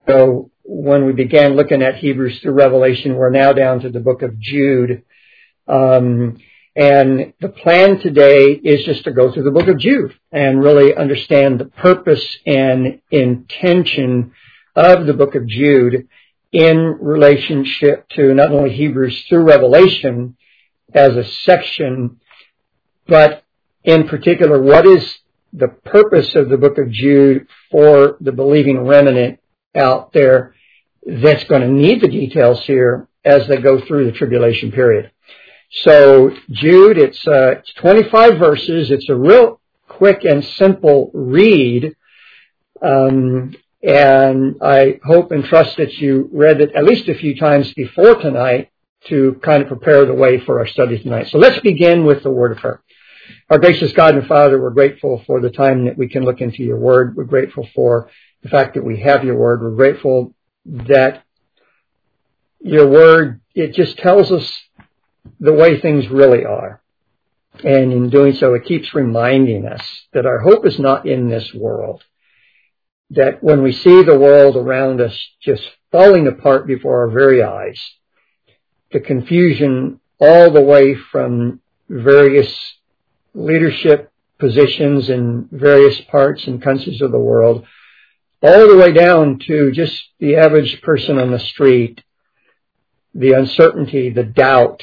So when we began looking at Hebrews through Revelation, we're now down to the book of Jude. And the plan today is just to go through the book of Jude and really understand the purpose and intention of the book of Jude in relationship to not only Hebrews through Revelation as a section, but in particular, what is the purpose of the book of Jude for the believing remnant out there that's going to need the details here as they go through the tribulation period. So Jude, it's 25 verses. It's a real quick and simple read. And I hope and trust that you read it at least a few times before tonight to kind of prepare the way for our study tonight. So let's begin with the word of prayer. Our gracious God and Father, we're grateful for the time that we can look into your word. We're grateful for the fact that we have your word. We're grateful that your word, it just tells us the way things really are. And in doing so, it keeps reminding us that our hope is not in this world. That when we see the world around us just falling apart before our very eyes, the confusion all the way from various leadership positions in various parts and countries of the world, all the way down to just the average person on the street, the uncertainty, the doubt,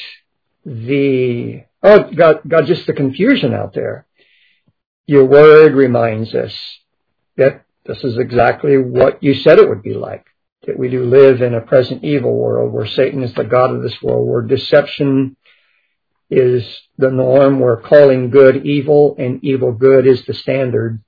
just the confusion out there. Your word reminds us that this is exactly what you said it would be like, that we do live in a present evil world where Satan is the god of this world, where deception is the norm, where calling good evil and evil good is the standard.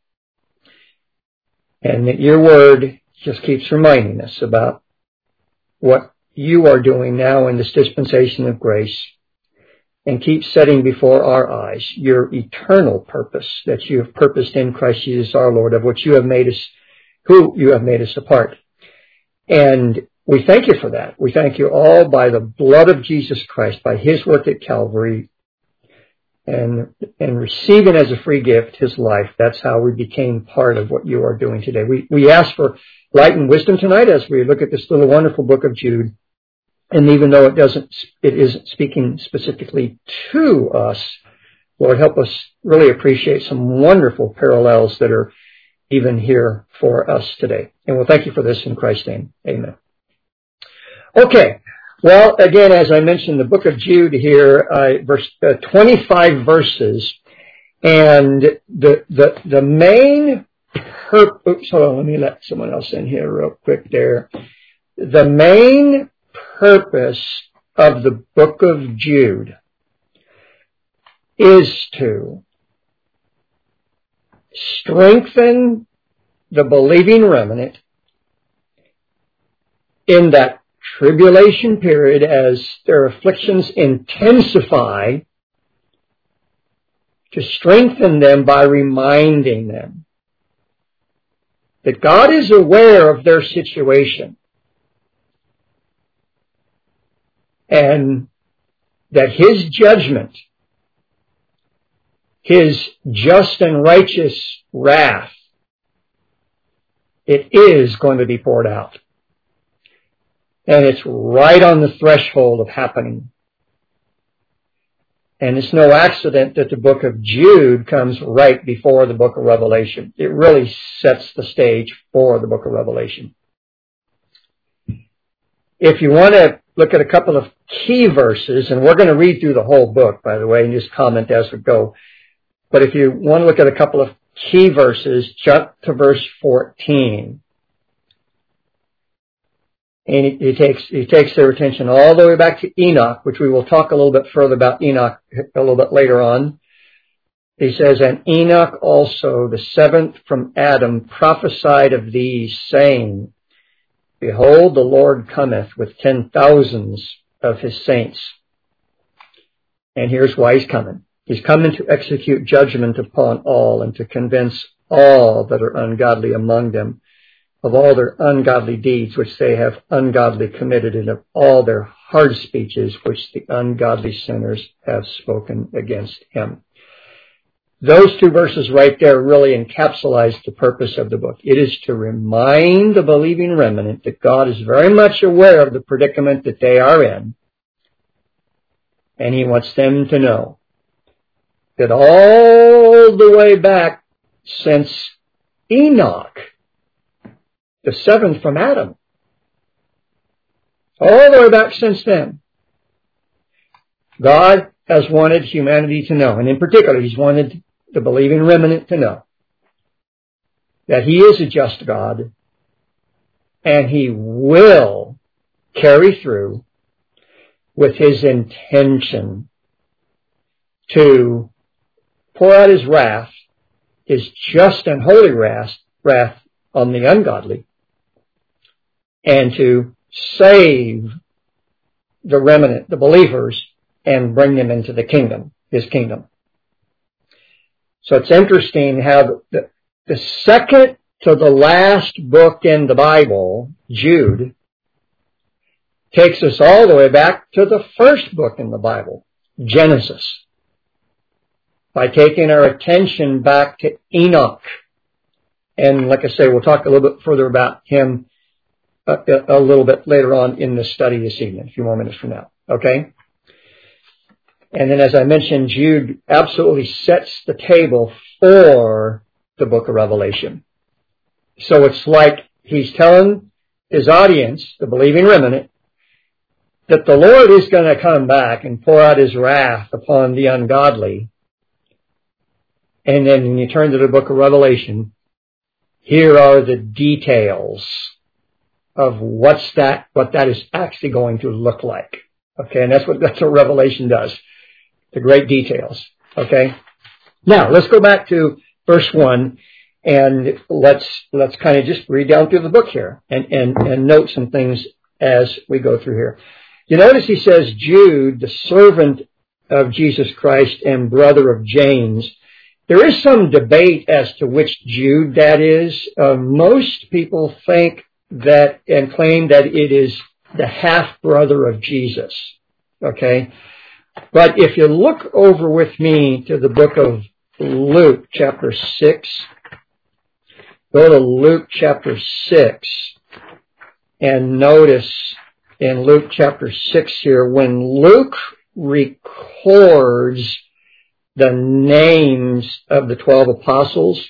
And that your word just keeps reminding us about what you are doing now in this dispensation of grace, and keeps setting before our eyes your eternal purpose that you have purposed in Christ Jesus our Lord, of which you have made us, who you have made us a part. And we thank you for that. We thank you all by the blood of Jesus Christ, by his work at Calvary, and receiving as a free gift his life. That's how we became part of what you are doing today. We ask for light and wisdom tonight as we look at this little wonderful book of Jude. And even though it isn't speaking specifically to us, Lord, help us really appreciate some wonderful parallels that are even here for us today. And we'll thank you for this in Christ's name. Amen. Okay. Well, again, as I mentioned, the book of Jude here, 25 verses, and the main purpose. Hold on, let me let someone else in here real quick there. The main purpose of the book of Jude is to strengthen the believing remnant in that tribulation period as their afflictions intensify, to strengthen them by reminding them that God is aware of their situation and that his judgment, his just and righteous wrath, it is going to be poured out. And it's right on the threshold of happening. And it's no accident that the book of Jude comes right before the book of Revelation. It really sets the stage for the book of Revelation. If you want to look at a couple of key verses, and we're going to read through the whole book, by the way, and just comment as we go. But if you want to look at a couple of key verses, jump to verse 14. And he takes their attention all the way back to Enoch, which we will talk a little bit further about Enoch a little bit later on. He says, and Enoch also, the seventh from Adam, prophesied of these, saying, behold, the Lord cometh with 10,000s of his saints. And here's why he's coming. He's coming to execute judgment upon all and to convince all that are ungodly among them of all their ungodly deeds which they have ungodly committed, and of all their hard speeches which the ungodly sinners have spoken against him. Those two verses right there really encapsulate the purpose of the book. It is to remind the believing remnant that God is very much aware of the predicament that they are in. And He wants them to know that all the way back since Enoch, the seventh from Adam, all the way back since then, God has wanted humanity to know, and in particular, He's wanted the believing remnant to know that He is a just God, and He will carry through with His intention to pour out His wrath, His just and holy wrath on the ungodly, and to save the remnant, the believers, and bring them into the kingdom, His kingdom. So it's interesting how the second to the last book in the Bible, Jude, takes us all the way back to the first book in the Bible, Genesis, by taking our attention back to Enoch. And like I say, we'll talk a little bit further about him a little bit later on in the study this evening, a few more minutes from now. Okay? And then as I mentioned, Jude absolutely sets the table for the book of Revelation. So it's like he's telling his audience, the believing remnant, that the Lord is going to come back and pour out His wrath upon the ungodly. And then when you turn to the book of Revelation, here are the details of what that is actually going to look like. Okay, and that's what Revelation does. The great details. Okay? Now, let's go back to verse 1 and let's kind of just read down through the book here and note some things as we go through here. You notice he says, Jude, the servant of Jesus Christ and brother of James. There is some debate as to which Jude that is. Most people think that and claim that it is the half-brother of Jesus. Okay? But if you look over with me to the book of Luke, chapter 6, go to Luke chapter 6, and notice in Luke chapter 6 here, when Luke records the names of the 12 apostles,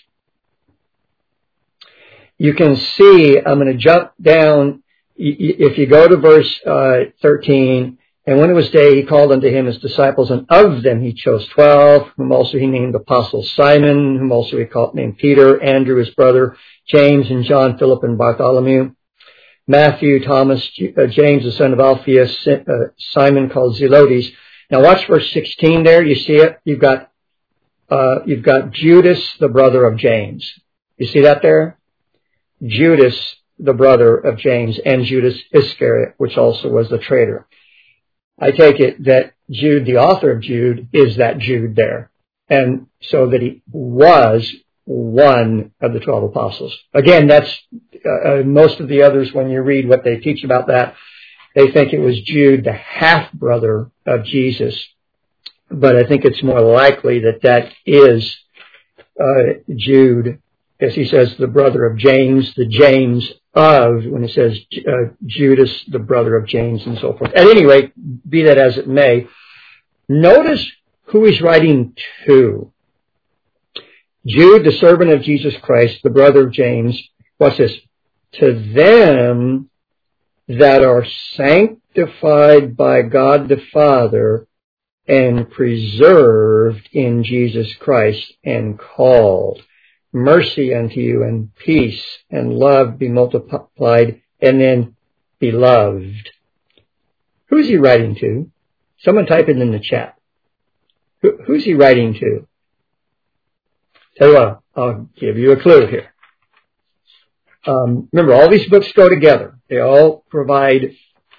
you can see, I'm going to jump down, if you go to verse 13, and when it was day, He called unto Him His disciples, and of them He chose 12, whom also He named apostles: Simon, whom also He named Peter, Andrew his brother, James and John, Philip and Bartholomew, Matthew, Thomas, James the son of Alphaeus, Simon called Zelotes. Now watch verse 16 there. You see it? You've got Judas, the brother of James. You see that there? Judas, the brother of James, and Judas Iscariot, which also was the traitor. I take it that Jude, the author of Jude, is that Jude there. And so that he was one of the 12 apostles. Again, that's most of the others, when you read what they teach about that, they think it was Jude, the half-brother of Jesus. But I think it's more likely that that is Jude, as he says, the brother of James, the James of, when it says Judas, the brother of James, and so forth. At any rate, be that as it may, notice who he's writing to. Jude, the servant of Jesus Christ, the brother of James, what's this? To them that are sanctified by God the Father and preserved in Jesus Christ and called. Mercy unto you and peace and love be multiplied, and then beloved. Who's he writing to? Someone type it in the chat. Who's he writing to? Tell you what, I'll give you a clue here. Remember, all these books go together. They all provide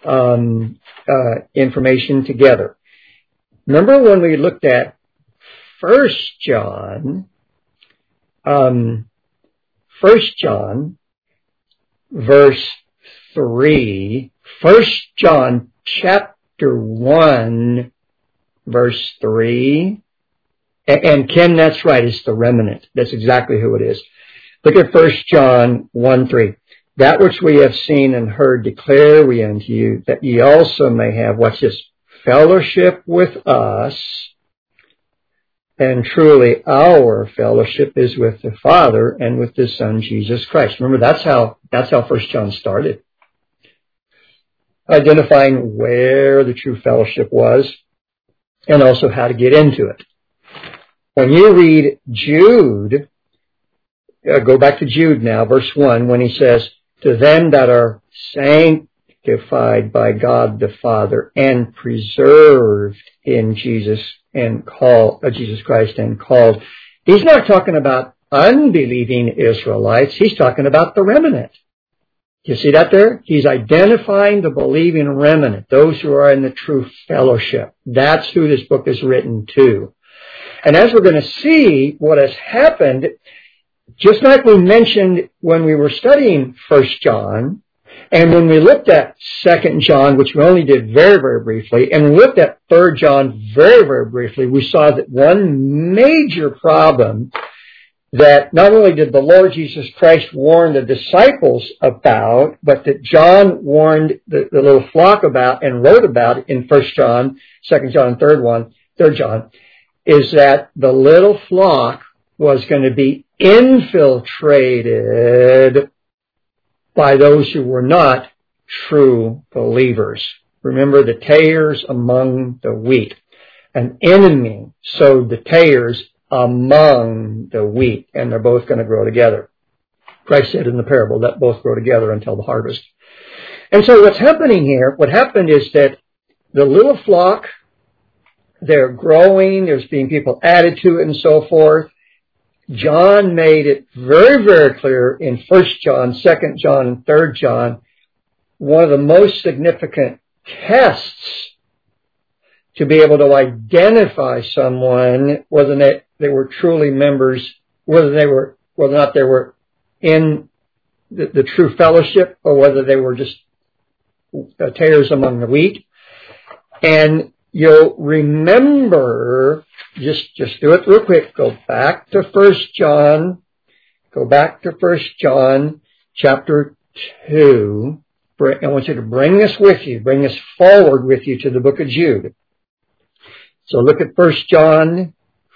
information together. Remember when we looked at 1 John, 1 John, verse 3, 1 John chapter 1, verse 3, And Ken, that's right. It's the remnant. That's exactly who it is. Look at 1 John 1:3. That which we have seen and heard declare we unto you, that ye also may have, watch this, fellowship with us. And truly our fellowship is with the Father and with the Son, Jesus Christ. Remember, that's how 1 John started. Identifying where the true fellowship was and also how to get into it. When you read Jude, go back to Jude now, verse 1, when he says, to them that are sanctified by God the Father and preserved in Jesus and Jesus Christ and called. He's not talking about unbelieving Israelites. He's talking about the remnant. You see that there? He's identifying the believing remnant, those who are in the true fellowship. That's who this book is written to. And as we're going to see what has happened, just like we mentioned when we were studying 1 John, and when we looked at 2 John, which we only did very, very briefly, and we looked at 3 John very, very briefly, we saw that one major problem that not only did the Lord Jesus Christ warn the disciples about, but that John warned the little flock about and wrote about in 1 John, 2 John, 3 John, is that the little flock was going to be infiltrated by those who were not true believers. Remember the tares among the wheat. An enemy sowed the tares among the wheat, and they're both going to grow together. Christ said in the parable, let both grow together until the harvest. And so what's happening here, what happened is that the little flock, they're growing, there's being people added to it and so forth. John made it very, very clear in 1 John, 2 John, and 3 John, one of the most significant tests to be able to identify someone, whether they were truly members, whether or not they were in the true fellowship, or whether they were just tares among the wheat. And you'll remember, just do it real quick, go back to 1 John chapter 2. I want you to bring this with you, bring this forward with you to the book of Jude. So look at 1 John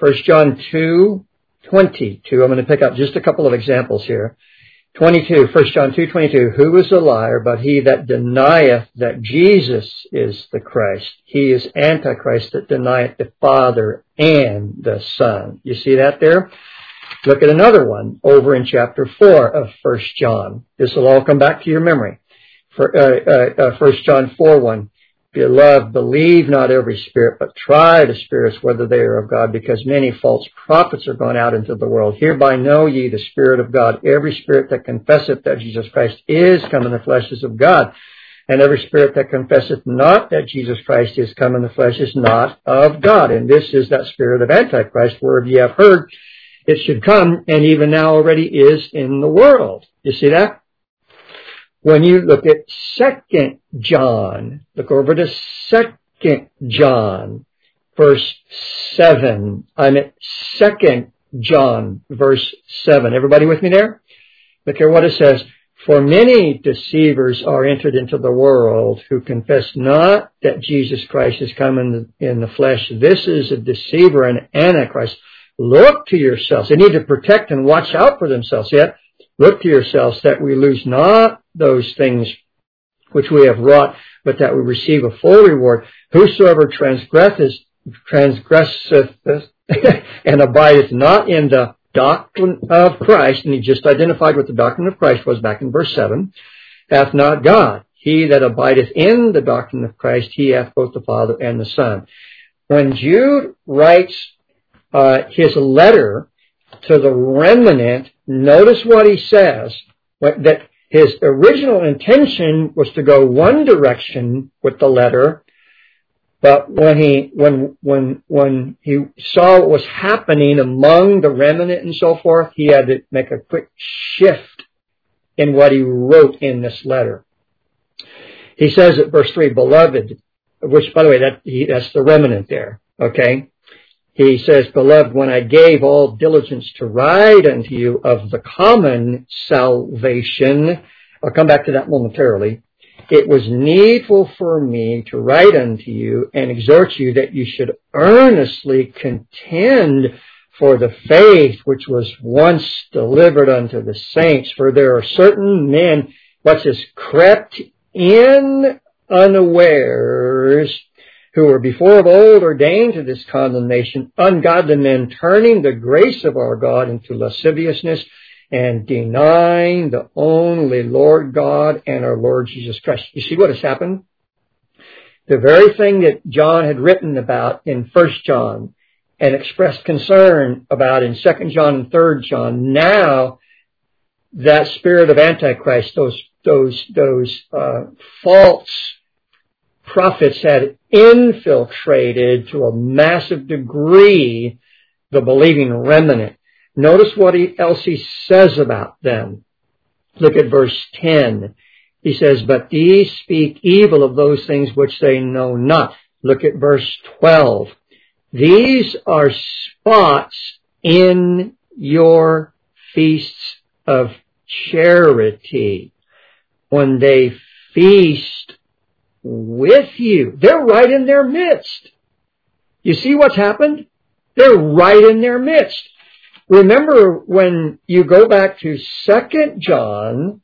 2:22. I'm going to pick up just a couple of examples here. 22, 1 John 2:22, who is a liar but he that denieth that Jesus is the Christ? He is Antichrist that denieth the Father and the Son. You see that there? Look at another one over in chapter 4 of 1 John. This will all come back to your memory. 1 John 4:1. Beloved, believe not every spirit, but try the spirits whether they are of God, because many false prophets are gone out into the world. Hereby know ye the Spirit of God. Every spirit that confesseth that Jesus Christ is come in the flesh is of God. And every spirit that confesseth not that Jesus Christ is come in the flesh is not of God. And this is that spirit of Antichrist, whereof ye have heard it should come, and even now already is in the world. You see that? When you look at 2 John, look over to 2 John, verse 7. I'm at 2 John, verse 7. Everybody with me there? Look here what it says. For many deceivers are entered into the world who confess not that Jesus Christ is come in the flesh. This is a deceiver and Antichrist. Look to yourselves. They need to protect and watch out for themselves. Yet, look to yourselves that we lose not those things which we have wrought, but that we receive a full reward. Whosoever transgresseth and abideth not in the doctrine of Christ, and he just identified what the doctrine of Christ was back in verse 7, hath not God. He that abideth in the doctrine of Christ, he hath both the Father and the Son. When Jude writes his letter to the remnant, notice what he says, that his original intention was to go one direction with the letter, but when he saw what was happening among the remnant and so forth, he had to make a quick shift in what he wrote in this letter. He says at verse 3, beloved, which, by the way, that's the remnant there, okay? He says, beloved, when I gave all diligence to write unto you of the common salvation, I'll come back to that momentarily, it was needful for me to write unto you and exhort you that you should earnestly contend for the faith which was once delivered unto the saints. For there are certain men, watch this, crept in unawares, who were before of old ordained to this condemnation, ungodly men, turning the grace of our God into lasciviousness, and denying the only Lord God and our Lord Jesus Christ. You see what has happened? The very thing that John had written about in 1 John and expressed concern about in 2 John and 3 John, now that spirit of Antichrist, those false prophets had infiltrated to a massive degree the believing remnant. Notice what else he says about them. Look at verse 10. He says, but these speak evil of those things which they know not. Look at verse 12. These are spots in your feasts of charity. When they feast with you, they're right in their midst. You see what's happened? They're right in their midst. Remember, when you go back to 2 John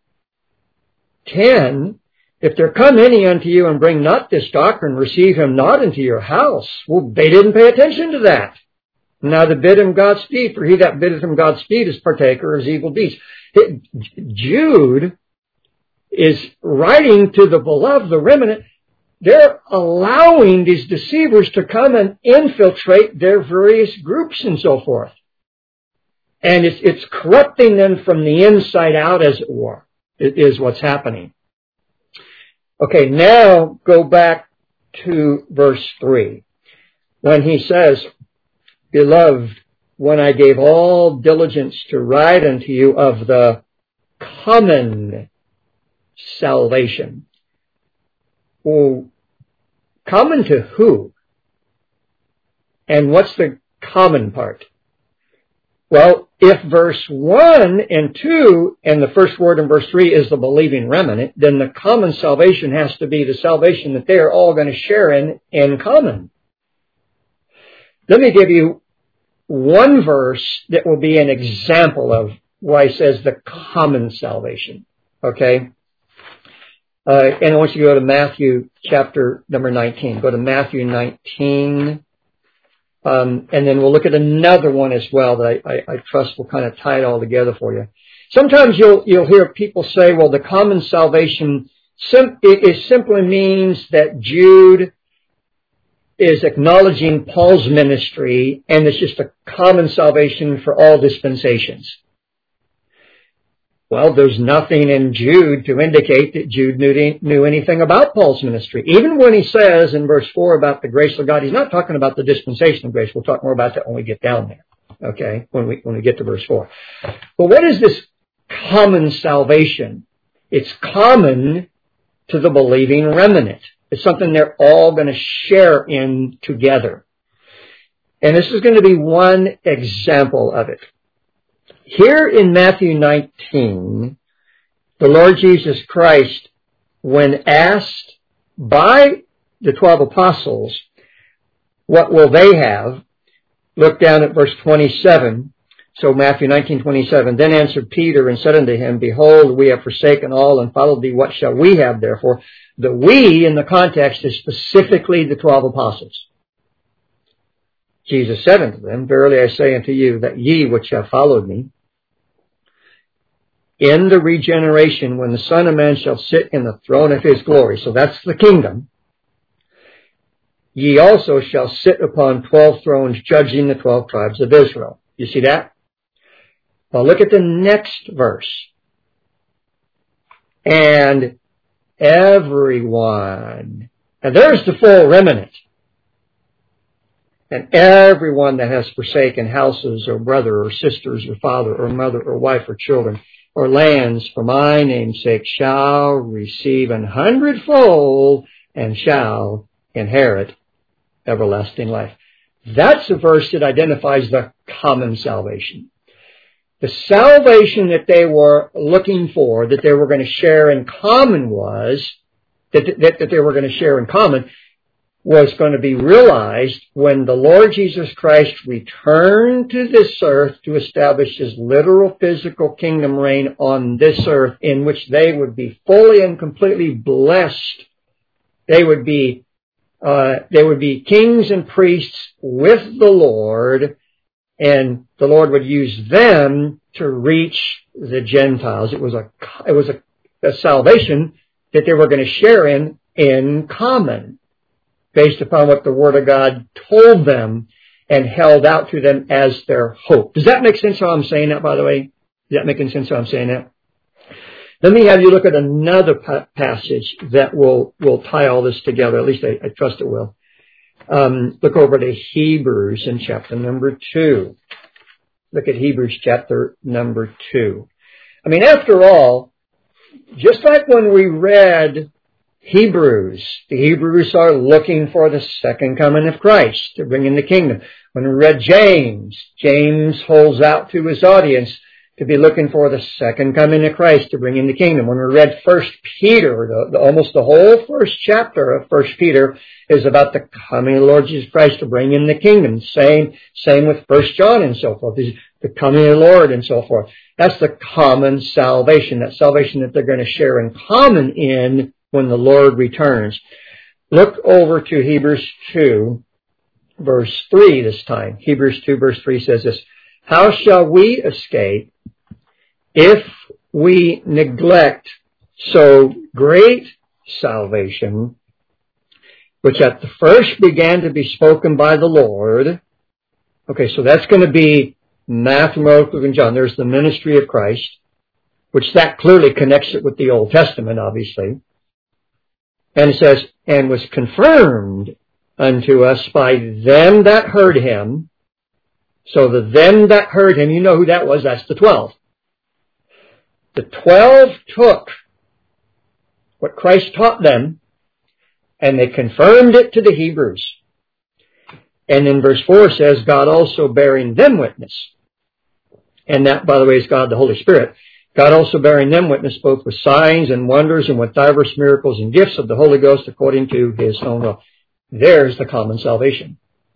10, if there come any unto you and bring not this doctrine, receive him not into your house. Well, they didn't pay attention to that. Now to bid him Godspeed, for he that biddeth him Godspeed is partaker of his evil deeds. Jude is writing to the beloved, the remnant. They're allowing these deceivers to come and infiltrate their various groups and so forth. And it's corrupting them from the inside out, as it were. It is what's happening. Okay, now go back to verse 3. When he says, beloved, when I gave all diligence to write unto you of the common salvation. Well, common to who? And what's the common part? Well, if verse 1 and 2 and the first word in verse 3 is the believing remnant, then the common salvation has to be the salvation that they are all going to share in common. Let me give you one verse that will be an example of why he says the common salvation. Okay? And I want you to go to Matthew chapter number 19. Go to Matthew 19. And then we'll look at another one as well that I trust will kind of tie it all together for you. Sometimes you'll hear people say, well, the common salvation it simply means that Jude is acknowledging Paul's ministry, and it's just a common salvation for all dispensations. Well, there's nothing in Jude to indicate that Jude knew anything about Paul's ministry. Even when he says in verse 4 about the grace of God, he's not talking about the dispensation of grace. We'll talk more about that when we get down there. Okay? When we get to verse 4. But what is this common salvation? It's common to the believing remnant. It's something they're all going to share in together. And this is going to be one example of it. Here in Matthew 19, the Lord Jesus Christ, when asked by the 12 apostles, what will they have? Look down at verse 27. So Matthew 19:27. Then answered Peter and said unto him, behold, we have forsaken all and followed thee. What shall we have therefore? The we in the context is specifically the 12 apostles. Jesus said unto them, verily I say unto you that ye which have followed me, in the regeneration, when the Son of Man shall sit in the throne of his glory, so that's the kingdom, ye also shall sit upon 12 thrones, judging the 12 tribes of Israel. You see that? Well, look at the next verse. And everyone, and there's the full remnant, and everyone that has forsaken houses or brother or sisters or father or mother or wife or children or lands for my name's sake shall receive 100-fold and shall inherit everlasting life. That's the verse that identifies the common salvation. The salvation that they were looking for, that they were going to share in common was going to be realized when the Lord Jesus Christ returned to this earth to establish His literal physical kingdom reign on this earth, in which they would be fully and completely blessed. They would be kings and priests with the Lord, and the Lord would use them to reach the Gentiles. It was a salvation that they were going to share in common, based upon what the Word of God told them and held out to them as their hope. Does that make sense how I'm saying that, by the way? Is that making sense how I'm saying that? Let me have you look at another passage that will tie all this together. At least I trust it will. Look over to Hebrews in chapter number 2. Look at Hebrews chapter number 2. I mean, after all, just like when we read Hebrews, the Hebrews are looking for the second coming of Christ to bring in the kingdom. When we read James, James holds out to his audience to be looking for the second coming of Christ to bring in the kingdom. When we read 1 Peter, almost the whole first chapter of 1 Peter is about the coming of the Lord Jesus Christ to bring in the kingdom. Same with 1 John and so forth. The coming of the Lord and so forth. That's the common salvation. That salvation that they're going to share in common in when the Lord returns. Look over to Hebrews 2, verse 3 this time. Hebrews 2, verse 3 says this, "How shall we escape if we neglect so great salvation, which at the first began to be spoken by the Lord?" Okay, so that's going to be Matthew, Mark, Luke, and John. There's the ministry of Christ, which that clearly connects it with the Old Testament, obviously. And it says, "and was confirmed unto us by them that heard Him." So the them that heard Him, you know who that was. That's the 12. The 12 took what Christ taught them, and they confirmed it to the Hebrews. And in verse 4 says, "God also bearing them witness." And that, by the way, is God the Holy Spirit. "God also bearing them witness both with signs and wonders and with divers miracles and gifts of the Holy Ghost according to His own will." There's the common salvation.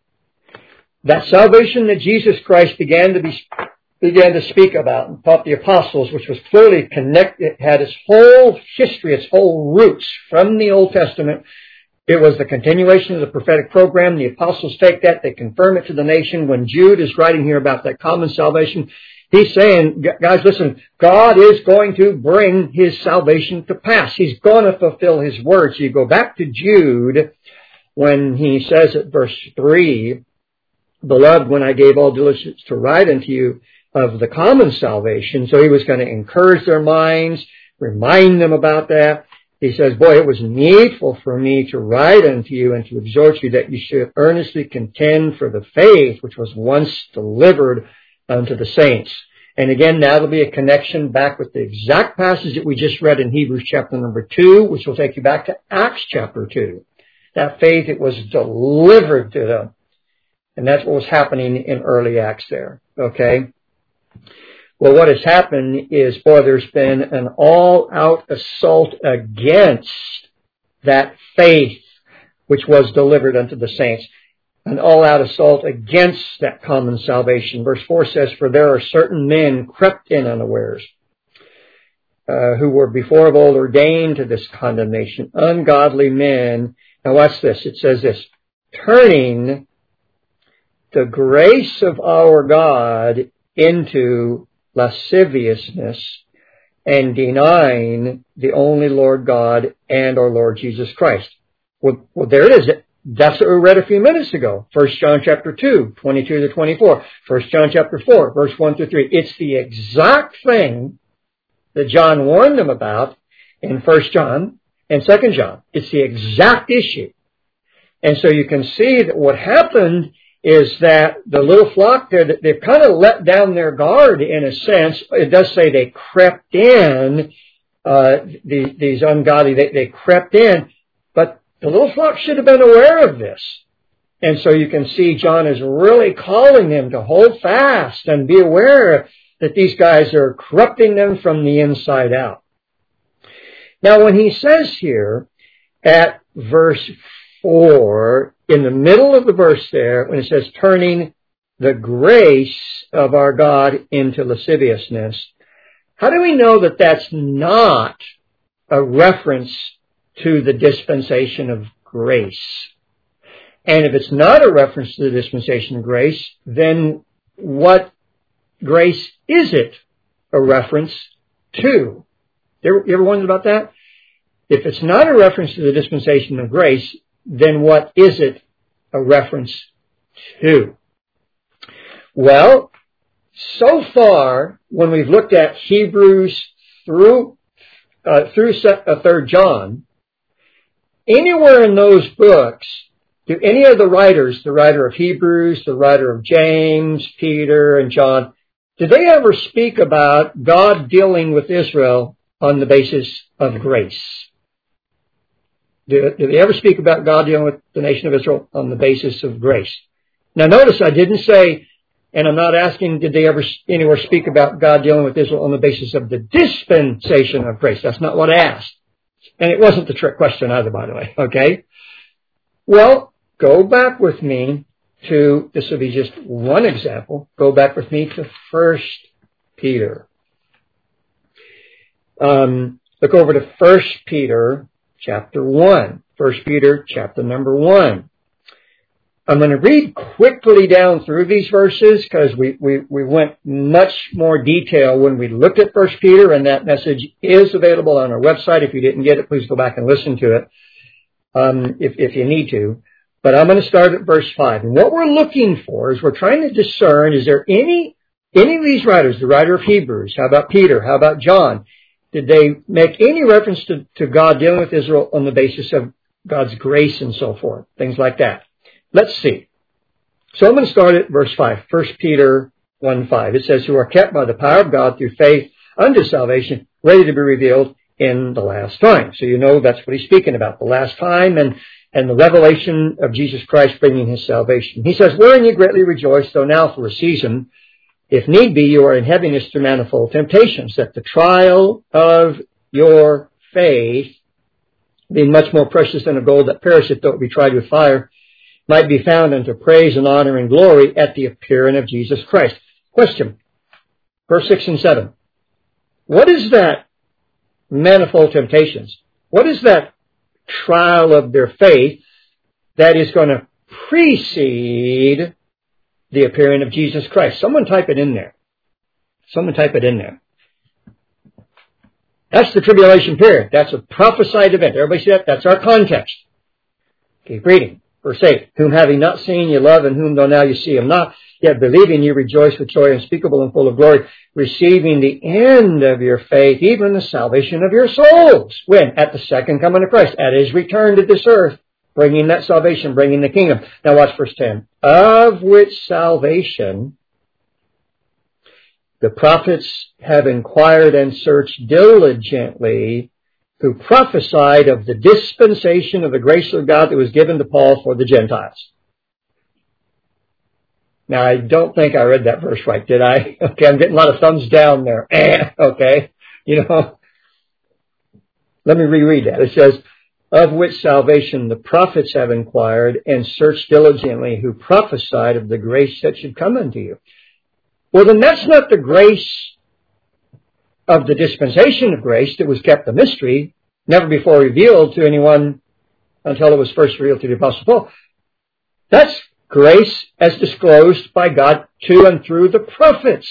That salvation that Jesus Christ began to speak about and taught the apostles, which was clearly connected, had its whole history, its whole roots from the Old Testament. It was the continuation of the prophetic program. The apostles take that, they confirm it to the nation. When Jude is writing here about that common salvation, he's saying, guys, listen, God is going to bring His salvation to pass. He's going to fulfill His word. So you go back to Jude when he says at verse 3, "Beloved, when I gave all diligence to write unto you of the common salvation," so he was going to encourage their minds, remind them about that. He says, "Boy, it was needful for me to write unto you and to exhort you that you should earnestly contend for the faith which was once delivered unto the saints." And again, that'll be a connection back with the exact passage that we just read in Hebrews chapter number 2, which will take you back to Acts chapter 2. That faith, it was delivered to them. And that's what was happening in early Acts there. Okay? Well, what has happened is, there's been an all-out assault against that faith which was delivered unto the saints. An all-out assault against that common salvation. Verse 4 says, "For there are certain men crept in unawares, who were before of old ordained to this condemnation, ungodly men." Now watch this. It says this, "turning the grace of our God into lasciviousness, and denying the only Lord God and our Lord Jesus Christ." Well, there it is. That's what we read a few minutes ago. 1 John chapter 2, 22 to 24. 1 John chapter 4, verse 1 through 3. It's the exact thing that John warned them about in 1 John and 2 John. It's the exact issue. And so you can see that what happened is that the little flock there, they've kind of let down their guard in a sense. It does say they crept in, these ungodly, they crept in, but the little flock should have been aware of this. And so you can see John is really calling them to hold fast and be aware that these guys are corrupting them from the inside out. Now, when he says here at verse 4, in the middle of the verse there, when it says turning the grace of our God into lasciviousness, how do we know that that's not a reference to the dispensation of grace? And if it's not a reference to the dispensation of grace, then what grace is it a reference to? You ever wondered about that? If it's not a reference to the dispensation of grace, then what is it a reference to? Well, so far, when we've looked at Hebrews through 3 John, anywhere in those books, do any of the writers, the writer of Hebrews, the writer of James, Peter, and John, did they ever speak about God dealing with Israel on the basis of grace? Did they ever speak about God dealing with the nation of Israel on the basis of grace? Now notice I didn't say, and I'm not asking, did they ever anywhere speak about God dealing with Israel on the basis of the dispensation of grace? That's not what I asked. And it wasn't the trick question either, by the way. Okay? Well, go back with me to, this will be just one example, go back with me to 1 Peter. Look over to 1 Peter chapter 1. 1 Peter chapter number 1. I'm going to read quickly down through these verses because we went much more detail when we looked at 1 Peter, and that message is available on our website. If you didn't get it, please go back and listen to it if you need to. But I'm going to start at verse 5. And what we're looking for is we're trying to discern, is there any of these writers, the writer of Hebrews, how about Peter, how about John, did they make any reference to God dealing with Israel on the basis of God's grace and so forth, things like that? Let's see. So I'm going to start at verse 5, 1 Peter 1:5. It says, who are kept by the power of God through faith unto salvation, ready to be revealed in the last time. So you know that's what he's speaking about, the last time and the revelation of Jesus Christ bringing his salvation. He says, wherein you greatly rejoice, though now for a season, if need be, you are in heaviness through manifold temptations, that the trial of your faith, being much more precious than a gold that perisheth, though it be tried with fire, might be found unto praise and honor and glory at the appearing of Jesus Christ. Question, verse 6 and 7. What is that manifold temptations? What is that trial of their faith that is going to precede the appearing of Jesus Christ? Someone type it in there. Someone type it in there. That's the tribulation period. That's a prophesied event. Everybody see that? That's our context. Keep reading. Verse 8, whom having not seen you love, and whom though now you see him not, yet believing you rejoice with joy unspeakable and full of glory, receiving the end of your faith, even the salvation of your souls. When? At the second coming of Christ, at his return to this earth, bringing that salvation, bringing the kingdom. Now watch verse 10. Of which salvation the prophets have inquired and searched diligently, who prophesied of the dispensation of the grace of God that was given to Paul for the Gentiles. Now, I don't think I read that verse right, did I? Okay, I'm getting a lot of thumbs down there. Okay, let me reread that. It says, of which salvation the prophets have inquired and searched diligently, who prophesied of the grace that should come unto you. Well, then that's not the grace of the dispensation of grace that was kept a mystery, never before revealed to anyone until it was first revealed to the Apostle Paul. That's grace as disclosed by God to and through the prophets.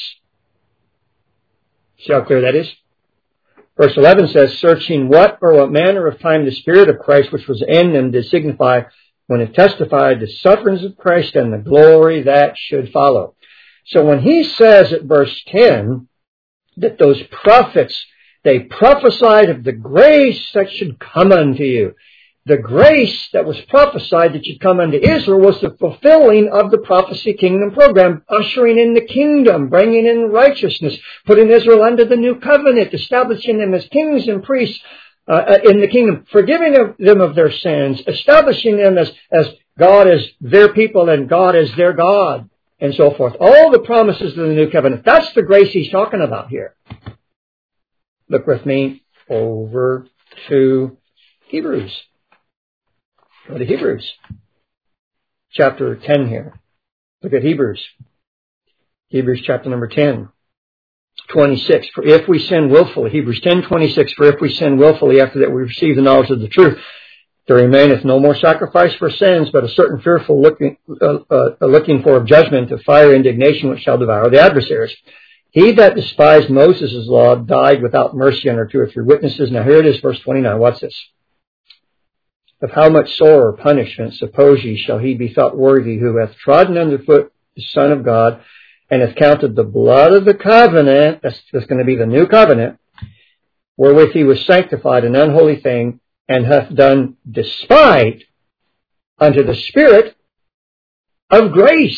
See how clear that is? Verse 11 says, searching what or what manner of time the Spirit of Christ which was in them did signify when it testified the sufferings of Christ and the glory that should follow. So when he says at verse 10, that those prophets, they prophesied of the grace that should come unto you. The grace that was prophesied that should come unto Israel was the fulfilling of the prophecy kingdom program, ushering in the kingdom, bringing in righteousness, putting Israel under the new covenant, establishing them as kings and priests in the kingdom, forgiving them of their sins, establishing them as God is their people and God is their God, and so forth. All the promises of the new covenant. That's the grace he's talking about here. Look with me over to Hebrews. Go to Hebrews. Chapter 10 here. Look at Hebrews. Hebrews chapter number 10. 26. For if we sin willfully, Hebrews 10:26. For if we sin willfully after that we receive the knowledge of the truth, there remaineth no more sacrifice for sins, but a certain fearful looking for of judgment, of fire indignation, which shall devour the adversaries. He that despised Moses' law died without mercy under 2 or 3 witnesses. Now here it is, verse 29. Watch this. Of how much sorer punishment, suppose ye, shall he be thought worthy, who hath trodden under foot the Son of God, and hath counted the blood of the covenant, that's going to be the new covenant, wherewith he was sanctified, an unholy thing, and hath done despite unto the Spirit of grace.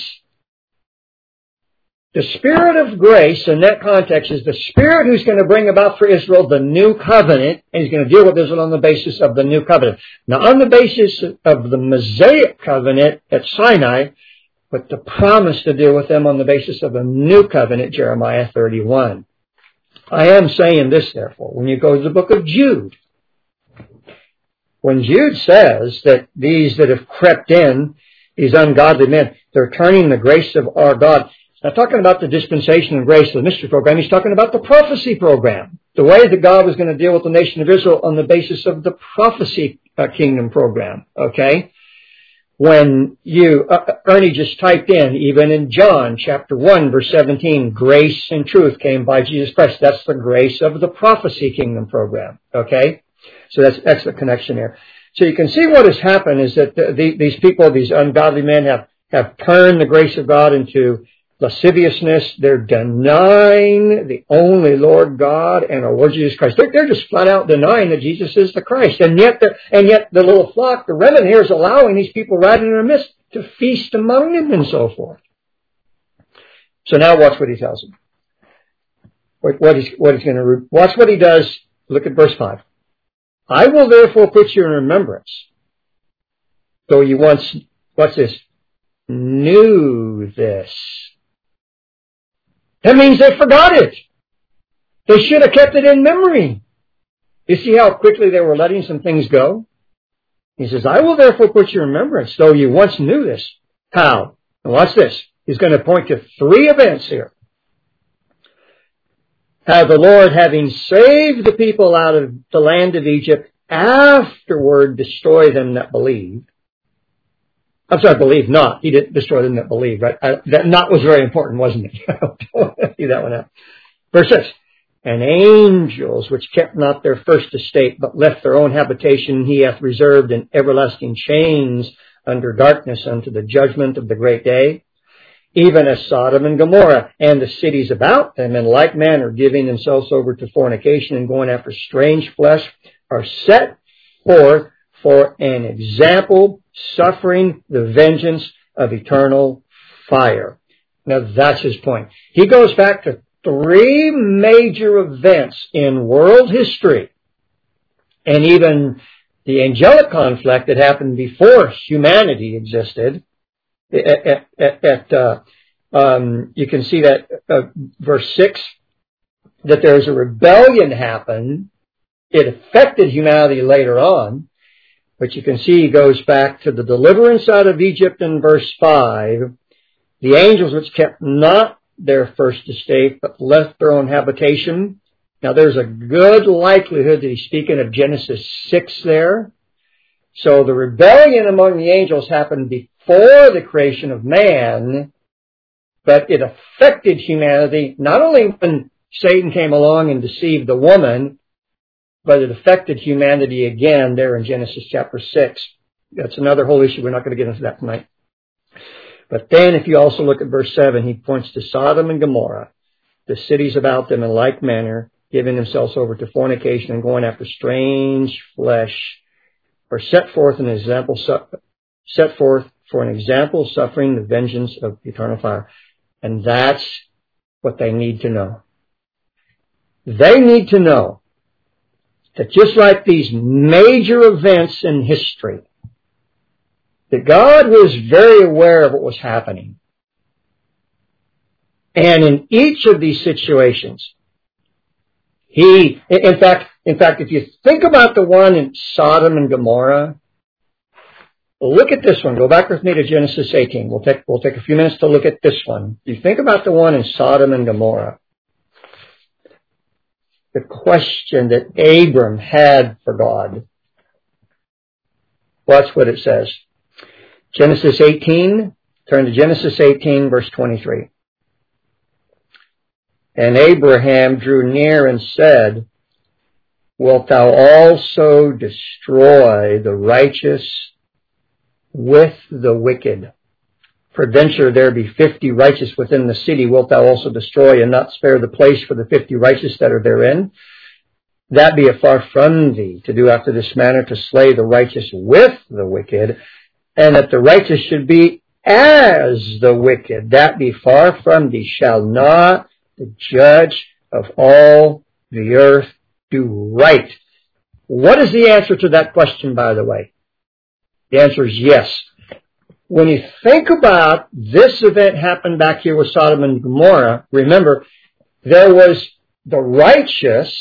The Spirit of grace, in that context, is the Spirit who's going to bring about for Israel the new covenant, and he's going to deal with Israel on the basis of the new covenant. Not on the basis of the Mosaic covenant at Sinai, but the promise to deal with them on the basis of the new covenant, Jeremiah 31. I am saying this, therefore, when you go to the book of Jude, when Jude says that these that have crept in, these ungodly men, they're turning the grace of our God. He's not talking about the dispensation of grace, the mystery program. He's talking about the prophecy program. The way that God was going to deal with the nation of Israel on the basis of the prophecy kingdom program. Okay? When you, Ernie just typed in, even in John chapter 1 verse 17, grace and truth came by Jesus Christ. That's the grace of the prophecy kingdom program. Okay? So that's the connection there. So you can see what has happened is that these people, these ungodly men have turned the grace of God into lasciviousness. They're denying the only Lord God and our Lord Jesus Christ. They're just flat out denying that Jesus is the Christ. And yet the little flock, the remnant here, is allowing these people right in their midst to feast among them and so forth. So now watch what he tells them. Watch what he does. Look at verse 5. I will therefore put you in remembrance, though you once, what's this? Knew this. That means they forgot it. They should have kept it in memory. You see how quickly they were letting some things go? He says, I will therefore put you in remembrance, though you once knew this. How? And watch this. He's going to point to 3 events here. How the Lord, having saved the people out of the land of Egypt, afterward destroy them that believed. I'm sorry, believe not. He didn't destroy them that believed, right? That not was very important, wasn't it? Don't leave that one out. Verse 6. And angels which kept not their first estate, but left their own habitation, he hath reserved in everlasting chains under darkness unto the judgment of the great day. Even as Sodom and Gomorrah and the cities about them in like manner, giving themselves over to fornication and going after strange flesh, are set forth for an example, suffering the vengeance of eternal fire. Now that's his point. He goes back to 3 major events in world history, and even the angelic conflict that happened before humanity existed. You can see that verse 6, that there's a rebellion happened. It affected humanity later on, but you can see he goes back to the deliverance out of Egypt in verse 5. The angels which kept not their first estate, but left their own habitation. Now there's a good likelihood that he's speaking of Genesis 6 there. So the rebellion among the angels happened before the creation of man, but it affected humanity not only when Satan came along and deceived the woman, but it affected humanity again there in Genesis chapter 6. That's another whole issue. We're not going to get into that tonight. But then if you also look at verse 7, he points to Sodom and Gomorrah, the cities about them in like manner, giving themselves over to fornication and going after strange flesh, are set forth for an example suffering the vengeance of eternal fire. And that's what they need to know. They need to know that just like these major events in history, that God was very aware of what was happening. And in each of these situations, in fact, if you think about the one in Sodom and Gomorrah, look at this one. Go back with me to Genesis 18. We'll take a few minutes to look at this one. You think about the one in Sodom and Gomorrah. The question that Abram had for God. Watch what it says. Genesis 18, turn to Genesis 18, verse 23. And Abraham drew near and said, Wilt thou also destroy the righteous with the wicked? Peradventure there be 50 righteous within the city. Wilt thou also destroy and not spare the place for the 50 righteous that are therein? That be far from thee, to do after this manner, to slay the righteous with the wicked, and that the righteous should be as the wicked. That be far from thee. Shall not the judge of all the earth do right? What is the answer to that question, by the way? The answer is yes. When you think about this event happened back here with Sodom and Gomorrah, remember, there was the righteous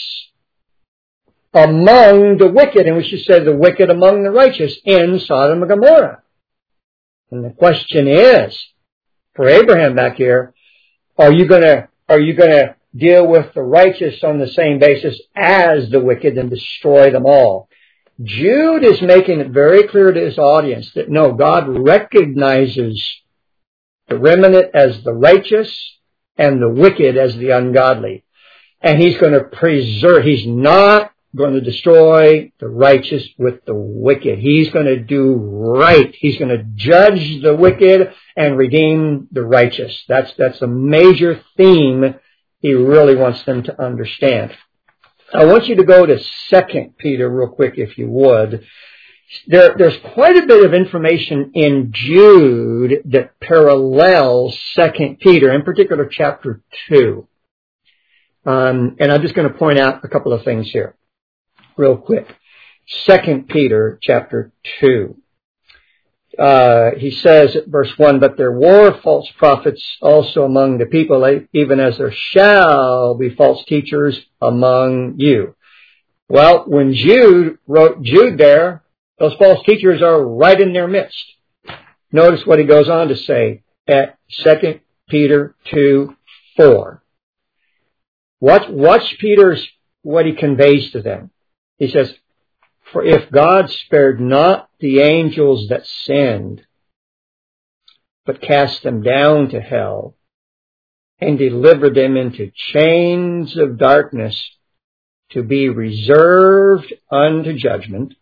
among the wicked, and we should say the wicked among the righteous in Sodom and Gomorrah. And the question is, for Abraham back here, are you going to deal with the righteous on the same basis as the wicked and destroy them all? Jude is making it very clear to his audience that no, God recognizes the remnant as the righteous and the wicked as the ungodly. And he's going to preserve, he's not going to destroy the righteous with the wicked. He's going to do right. He's going to judge the wicked and redeem the righteous. That's a major theme he really wants them to understand. I want you to go to 2 Peter real quick, if you would. There's quite a bit of information in Jude that parallels 2 Peter, in particular chapter 2. And I'm just going to point out a couple of things here real quick. 2 Peter chapter 2. He says at verse 1, But there were false prophets also among the people, even as there shall be false teachers among you. Well, when Jude wrote Jude there, those false teachers are right in their midst. Notice what he goes on to say at 2 Peter 2:4. Watch what he conveys to them. He says, For if God spared not the angels that sinned, but cast them down to hell, and delivered them into chains of darkness to be reserved unto judgment,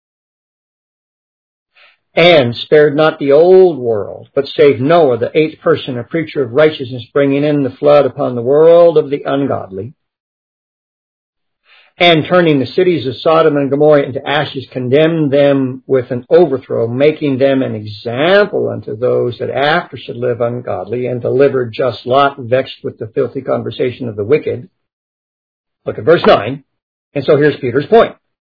and spared not the old world, but saved Noah, the eighth person, a preacher of righteousness, bringing in the flood upon the world of the ungodly, and turning the cities of Sodom and Gomorrah into ashes, condemned them with an overthrow, making them an example unto those that after should live ungodly, and delivered just Lot, vexed with the filthy conversation of the wicked. Look at verse 9. And so here's Peter's point.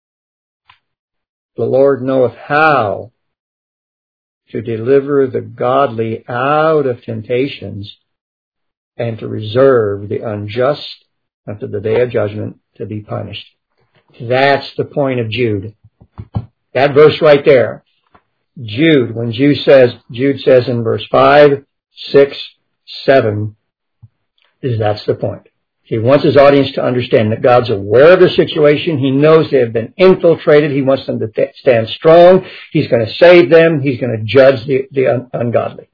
The Lord knoweth how to deliver the godly out of temptations, and to reserve the unjust unto the day of judgment, to be punished. That's the point of Jude. That verse right there. Jude, when Jude says in verse 5, 6, 7, that's the point. He wants his audience to understand that God's aware of the situation. He knows they have been infiltrated. He wants them to stand strong. He's going to save them. He's going to judge the ungodly.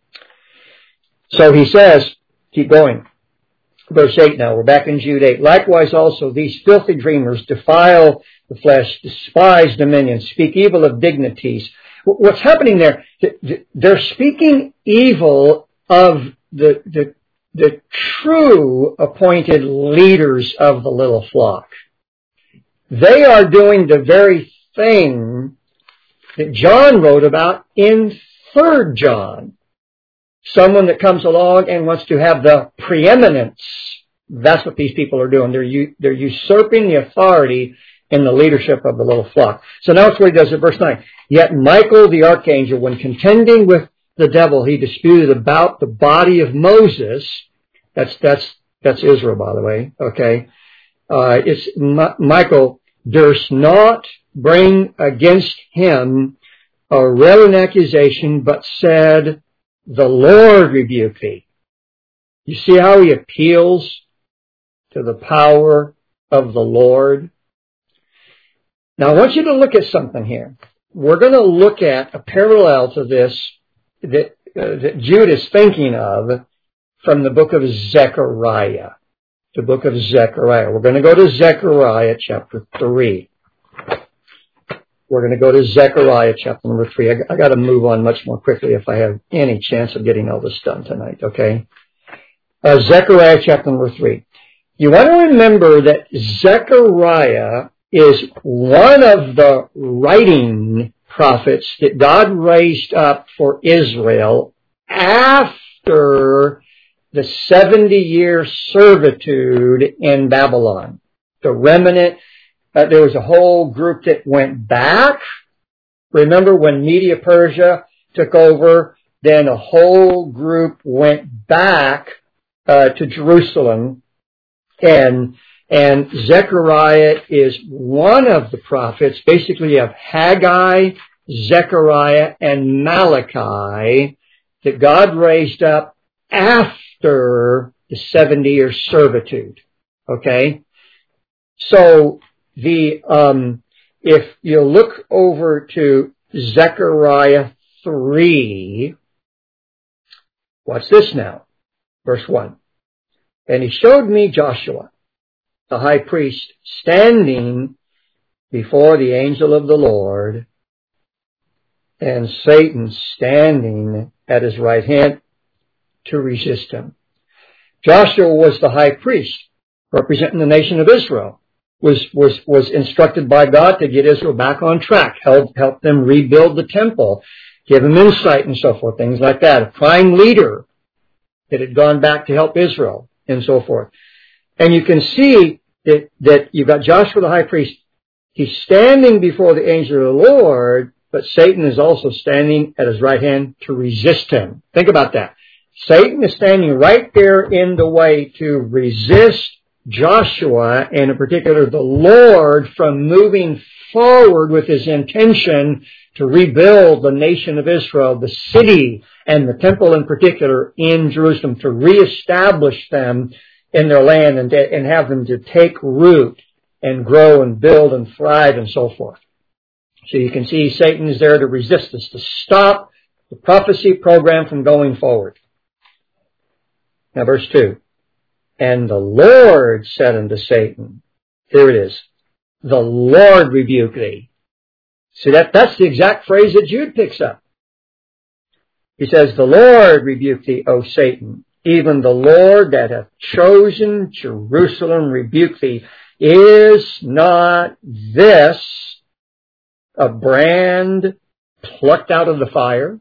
So he says, keep going. Verse 8 now, we're back in Jude 8. Likewise also, these filthy dreamers defile the flesh, despise dominion, speak evil of dignities. What's happening there? They're speaking evil of the true appointed leaders of the little flock. They are doing the very thing that John wrote about in 3 John. Someone that comes along and wants to have the preeminence. That's what these people are doing. They're usurping the authority in the leadership of the little flock. So now it's what he does in verse 9. Yet Michael the archangel, when contending with the devil, he disputed about the body of Moses. That's Israel, by the way. Okay. Michael durst not bring against him a railing accusation, but said, the Lord rebuke thee. You see how he appeals to the power of the Lord? Now I want you to look at something here. We're going to look at a parallel to this that Jude is thinking of from the book of Zechariah. The book of Zechariah. We're going to go to Zechariah chapter 3. We're going to go to Zechariah chapter number 3. I got to move on much more quickly if I have any chance of getting all this done tonight, okay? Zechariah chapter number 3. You want to remember that Zechariah is one of the writing prophets that God raised up for Israel after the 70-year servitude in Babylon. The remnant, there was a whole group that went back. Remember when Media Persia took over, then a whole group went back to Jerusalem, and Zechariah is one of the prophets. Basically you have Haggai, Zechariah, and Malachi that God raised up after the 70-year servitude. Okay? So if you look over to Zechariah 3, watch this now. Verse 1. And he showed me Joshua, the high priest, standing before the angel of the Lord, and Satan standing at his right hand to resist him. Joshua was the high priest, representing the nation of Israel, was instructed by God to get Israel back on track, help them rebuild the temple, give them insight and so forth, things like that. A prime leader that had gone back to help Israel and so forth. And you can see that you've got Joshua the high priest. He's standing before the angel of the Lord, but Satan is also standing at his right hand to resist him. Think about that. Satan is standing right there in the way to resist Joshua, and in particular the Lord, from moving forward with his intention to rebuild the nation of Israel, the city and the temple in particular in Jerusalem, to reestablish them in their land and have them to take root and grow and build and thrive and so forth. So you can see Satan is there to resist us, to stop the prophecy program from going forward. Now verse 2. And the Lord said unto Satan, here it is, the Lord rebuke thee. See, that's the exact phrase that Jude picks up. He says, the Lord rebuke thee, O Satan. Even the Lord that hath chosen Jerusalem rebuke thee. Is not this a brand plucked out of the fire?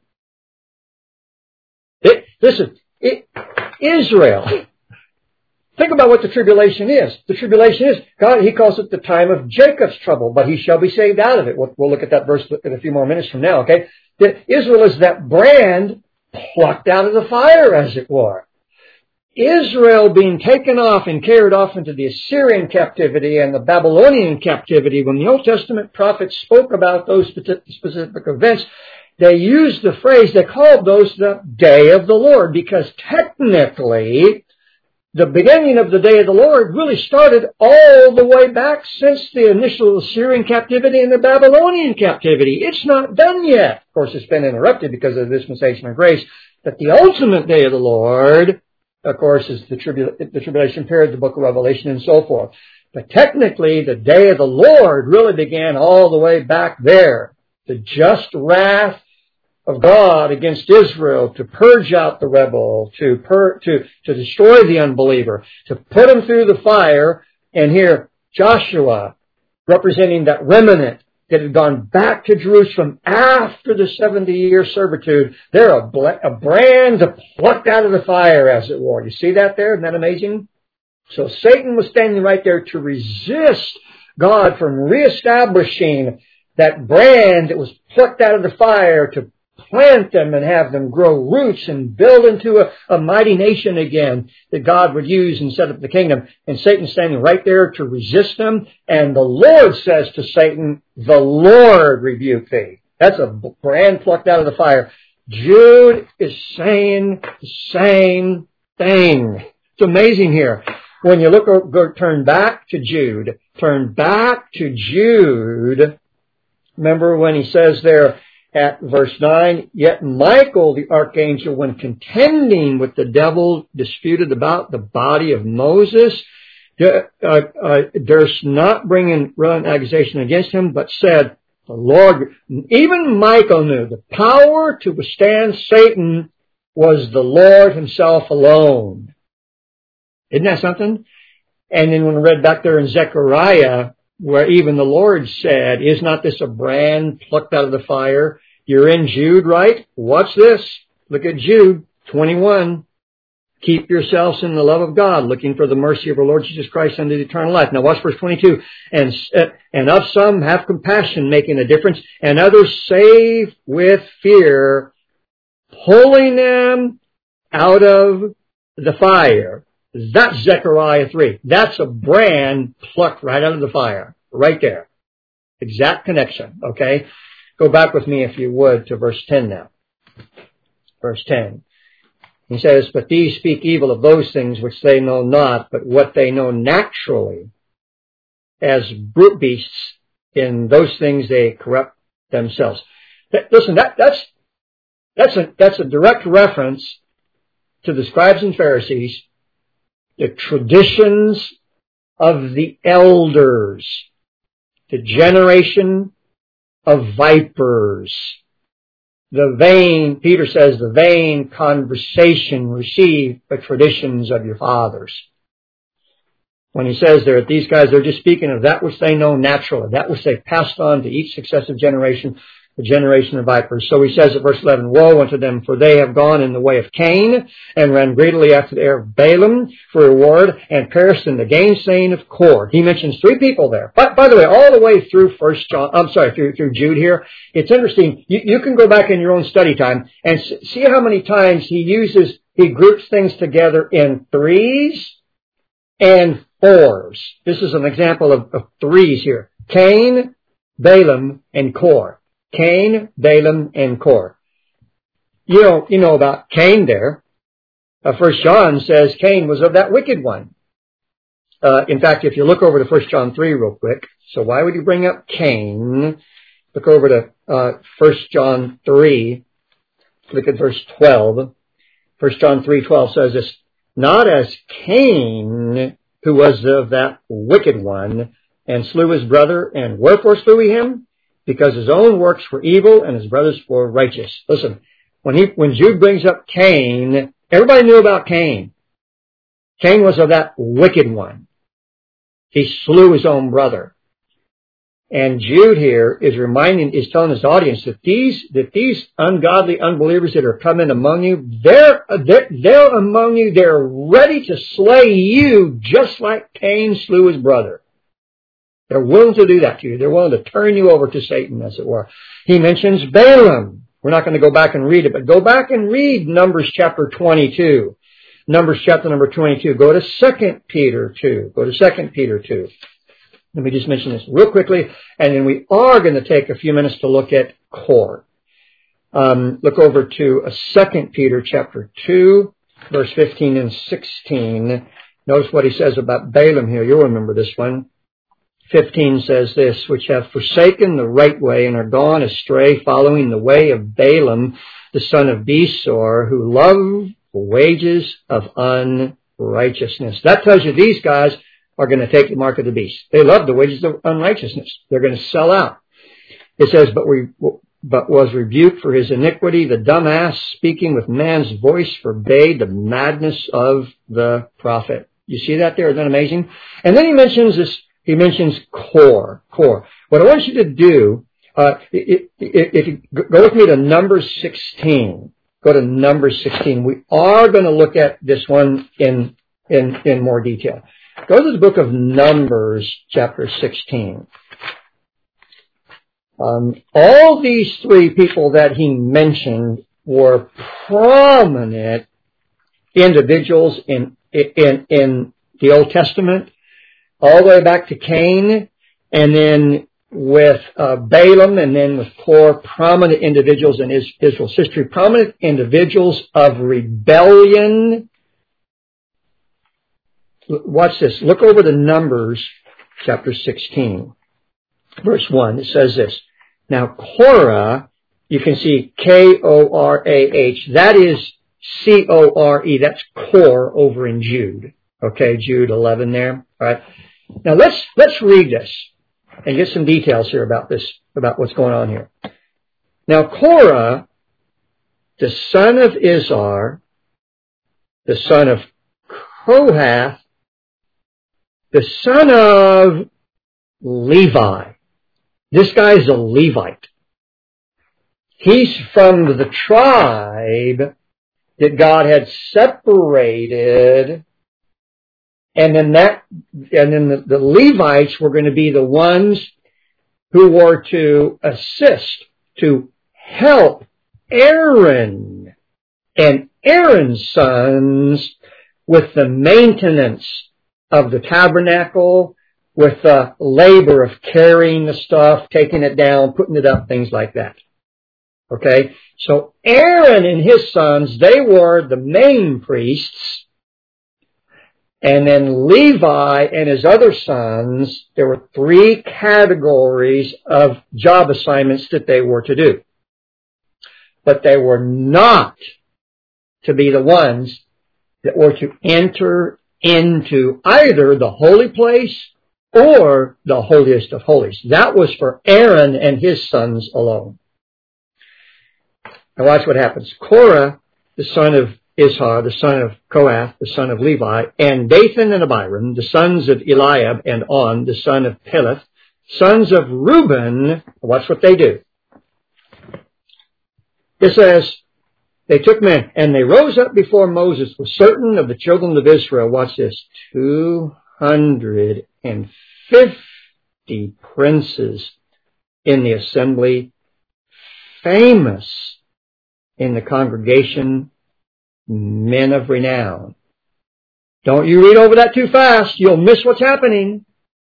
Israel. Think about what the tribulation is. The tribulation is, God, he calls it the time of Jacob's trouble, but he shall be saved out of it. We'll look at that verse in a few more minutes from now, okay? That Israel is that brand plucked out of the fire, as it were. Israel being taken off and carried off into the Assyrian captivity and the Babylonian captivity, when the Old Testament prophets spoke about those specific events, they used the phrase, they called those the day of the Lord, because technically the beginning of the day of the Lord really started all the way back since the initial Assyrian captivity and the Babylonian captivity. It's not done yet. Of course, it's been interrupted because of the dispensation of grace. But the ultimate day of the Lord, of course, is the tribulation period, the book of Revelation, and so forth. But technically, the day of the Lord really began all the way back there. The just wrath of God against Israel to purge out the rebel, to destroy the unbeliever, to put him through the fire. And here, Joshua, representing that remnant that had gone back to Jerusalem after the 70-year servitude, they're a brand plucked out of the fire, as it were. You see that there? Isn't that amazing? So Satan was standing right there to resist God from reestablishing that brand that was plucked out of the fire to plant them and have them grow roots and build into a mighty nation again that God would use and set up the kingdom. And Satan's standing right there to resist them. And the Lord says to Satan, the Lord rebuke thee. That's a brand plucked out of the fire. Jude is saying the same thing. It's amazing here. When you turn back to Jude. Remember when he says there at verse 9, yet Michael the archangel, when contending with the devil, disputed about the body of Moses, durst not bring an accusation against him, but said, the Lord, even Michael knew the power to withstand Satan was the Lord himself alone. Isn't that something? And then when we read back there in Zechariah, where even the Lord said, is not this a brand plucked out of the fire? You're in Jude, right? Watch this. Look at Jude 21. Keep yourselves in the love of God, looking for the mercy of our Lord Jesus Christ unto the eternal life. Now watch verse 22. And of some have compassion, making a difference, and others save with fear, pulling them out of the fire. That's Zechariah 3. That's a brand plucked right out of the fire. Right there. Exact connection. Okay? Go back with me, if you would, to verse 10 now. Verse 10. He says, but these speak evil of those things which they know not, but what they know naturally. As brute beasts, in those things they corrupt themselves. Listen, that's a direct reference to the scribes and Pharisees, the traditions of the elders, the generation of vipers, the vain, Peter says, the vain conversation received the traditions of your fathers. When he says there, these guys, they're just speaking of that which they know naturally, that which they passed on to each successive generation, the generation of vipers. So he says at verse 11, woe unto them, for they have gone in the way of Cain, and ran greedily after the heir of Balaam for reward, and perished in the gainsaying of Kor. He mentions three people there. By the way, all the way through through Jude here, it's interesting. You can go back in your own study time and see how many times he groups things together in threes and fours. This is an example of threes here. Cain, Balaam, and Kor. Cain, Balaam, and Kor. You know about Cain there. 1 John says Cain was of that wicked one. In fact, if you look over to 1 John 3 real quick, so why would you bring up Cain? Look over to 1 John 3. Look at verse 12. 1 John 3:12 says this, not as Cain, who was of that wicked one, and slew his brother, and wherefore slew he him? Because his own works were evil and his brothers were righteous. Listen, when Jude brings up Cain, everybody knew about Cain. Cain was of that wicked one. He slew his own brother. And Jude here is telling his audience that these ungodly unbelievers that are coming among you, they're among you, they're ready to slay you just like Cain slew his brother. They're willing to do that to you. They're willing to turn you over to Satan, as it were. He mentions Balaam. We're not going to go back and read it, but go back and read Numbers chapter 22. Numbers chapter number 22. Go to 2 Peter 2. Go to 2 Peter 2. Let me just mention this real quickly, and then we are going to take a few minutes to look at Kor. Look over to 2 Peter chapter 2, verse 15 and 16. Notice what he says about Balaam here. You'll remember this one. 15 says this, which have forsaken the right way and are gone astray, following the way of Balaam, the son of Besor, who loved the wages of unrighteousness. That tells you these guys are going to take the mark of the beast. They love the wages of unrighteousness. They're going to sell out. It says, but was rebuked for his iniquity. The dumb ass, speaking with man's voice, forbade the madness of the prophet. You see that there? Isn't that amazing? And then he mentions Kor. What I want you to do, if you go with me to Numbers 16. Go to Numbers 16. We are going to look at this one in more detail. Go to the book of Numbers, chapter 16. All these three people that he mentioned were prominent individuals in the Old Testament, all the way back to Cain, and then with Balaam, and then with Korah, prominent individuals in Israel's history, prominent individuals of rebellion. Watch this. Look over the Numbers, chapter 16, verse 1. It says this. Now, Korah, you can see Korah. That is Core. That's Core over in Jude. Okay, Jude 11 there. All right. Now let's read this and get some details here about this, about what's going on here. Now, Korah, the son of Izhar, the son of Kohath, the son of Levi. This guy's a Levite. He's from the tribe that God had separated, and then the Levites were going to be the ones who were to assist, to help Aaron and Aaron's sons with the maintenance of the tabernacle, with the labor of carrying the stuff, taking it down, putting it up, things like that. Okay? So Aaron and his sons, they were the main priests. And then Levi and his other sons, there were three categories of job assignments that they were to do. But they were not to be the ones that were to enter into either the holy place or the holiest of holies. That was for Aaron and his sons alone. Now watch what happens. Korah, the son of Izhar, the son of Kohath, the son of Levi, and Dathan and Abiram, the sons of Eliab, and On, the son of Peleth, sons of Reuben. Watch what they do. It says, they took men, and they rose up before Moses with certain of the children of Israel. Watch this. 250 princes in the assembly, famous in the congregation, men of renown. Don't you read over that too fast. You'll miss what's happening.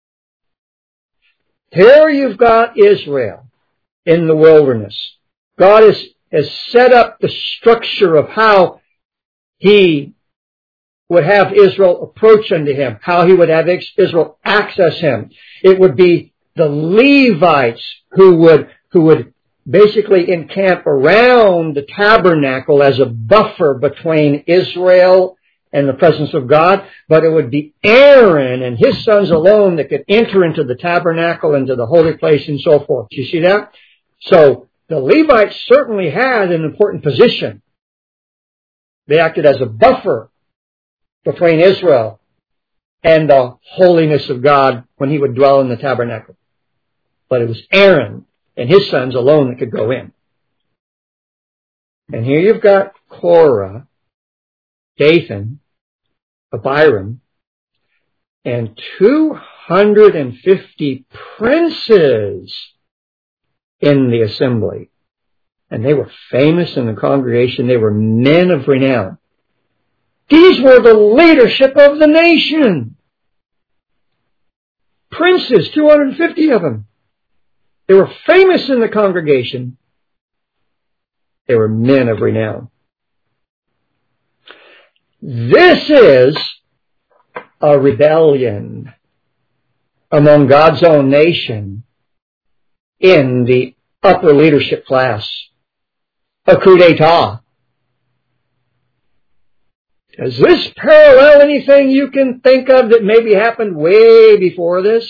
Here you've got Israel in the wilderness. God has set up the structure of how He would have Israel approach unto Him, how He would have Israel access Him. It would be the Levites who would basically encamp around the tabernacle as a buffer between Israel and the presence of God, but it would be Aaron and his sons alone that could enter into the tabernacle, into the holy place, and so forth. Do you see that? So the Levites certainly had an important position. They acted as a buffer between Israel and the holiness of God when He would dwell in the tabernacle. But it was Aaron and his sons alone that could go in. And here you've got Korah, Dathan, Abiram, and 250 princes in the assembly. And they were famous in the congregation. They were men of renown. These were the leadership of the nation. Princes, 250 of them. They were famous in the congregation. They were men of renown. This is a rebellion among God's own nation in the upper leadership class. A coup d'etat. Does this parallel anything you can think of that maybe happened way before this?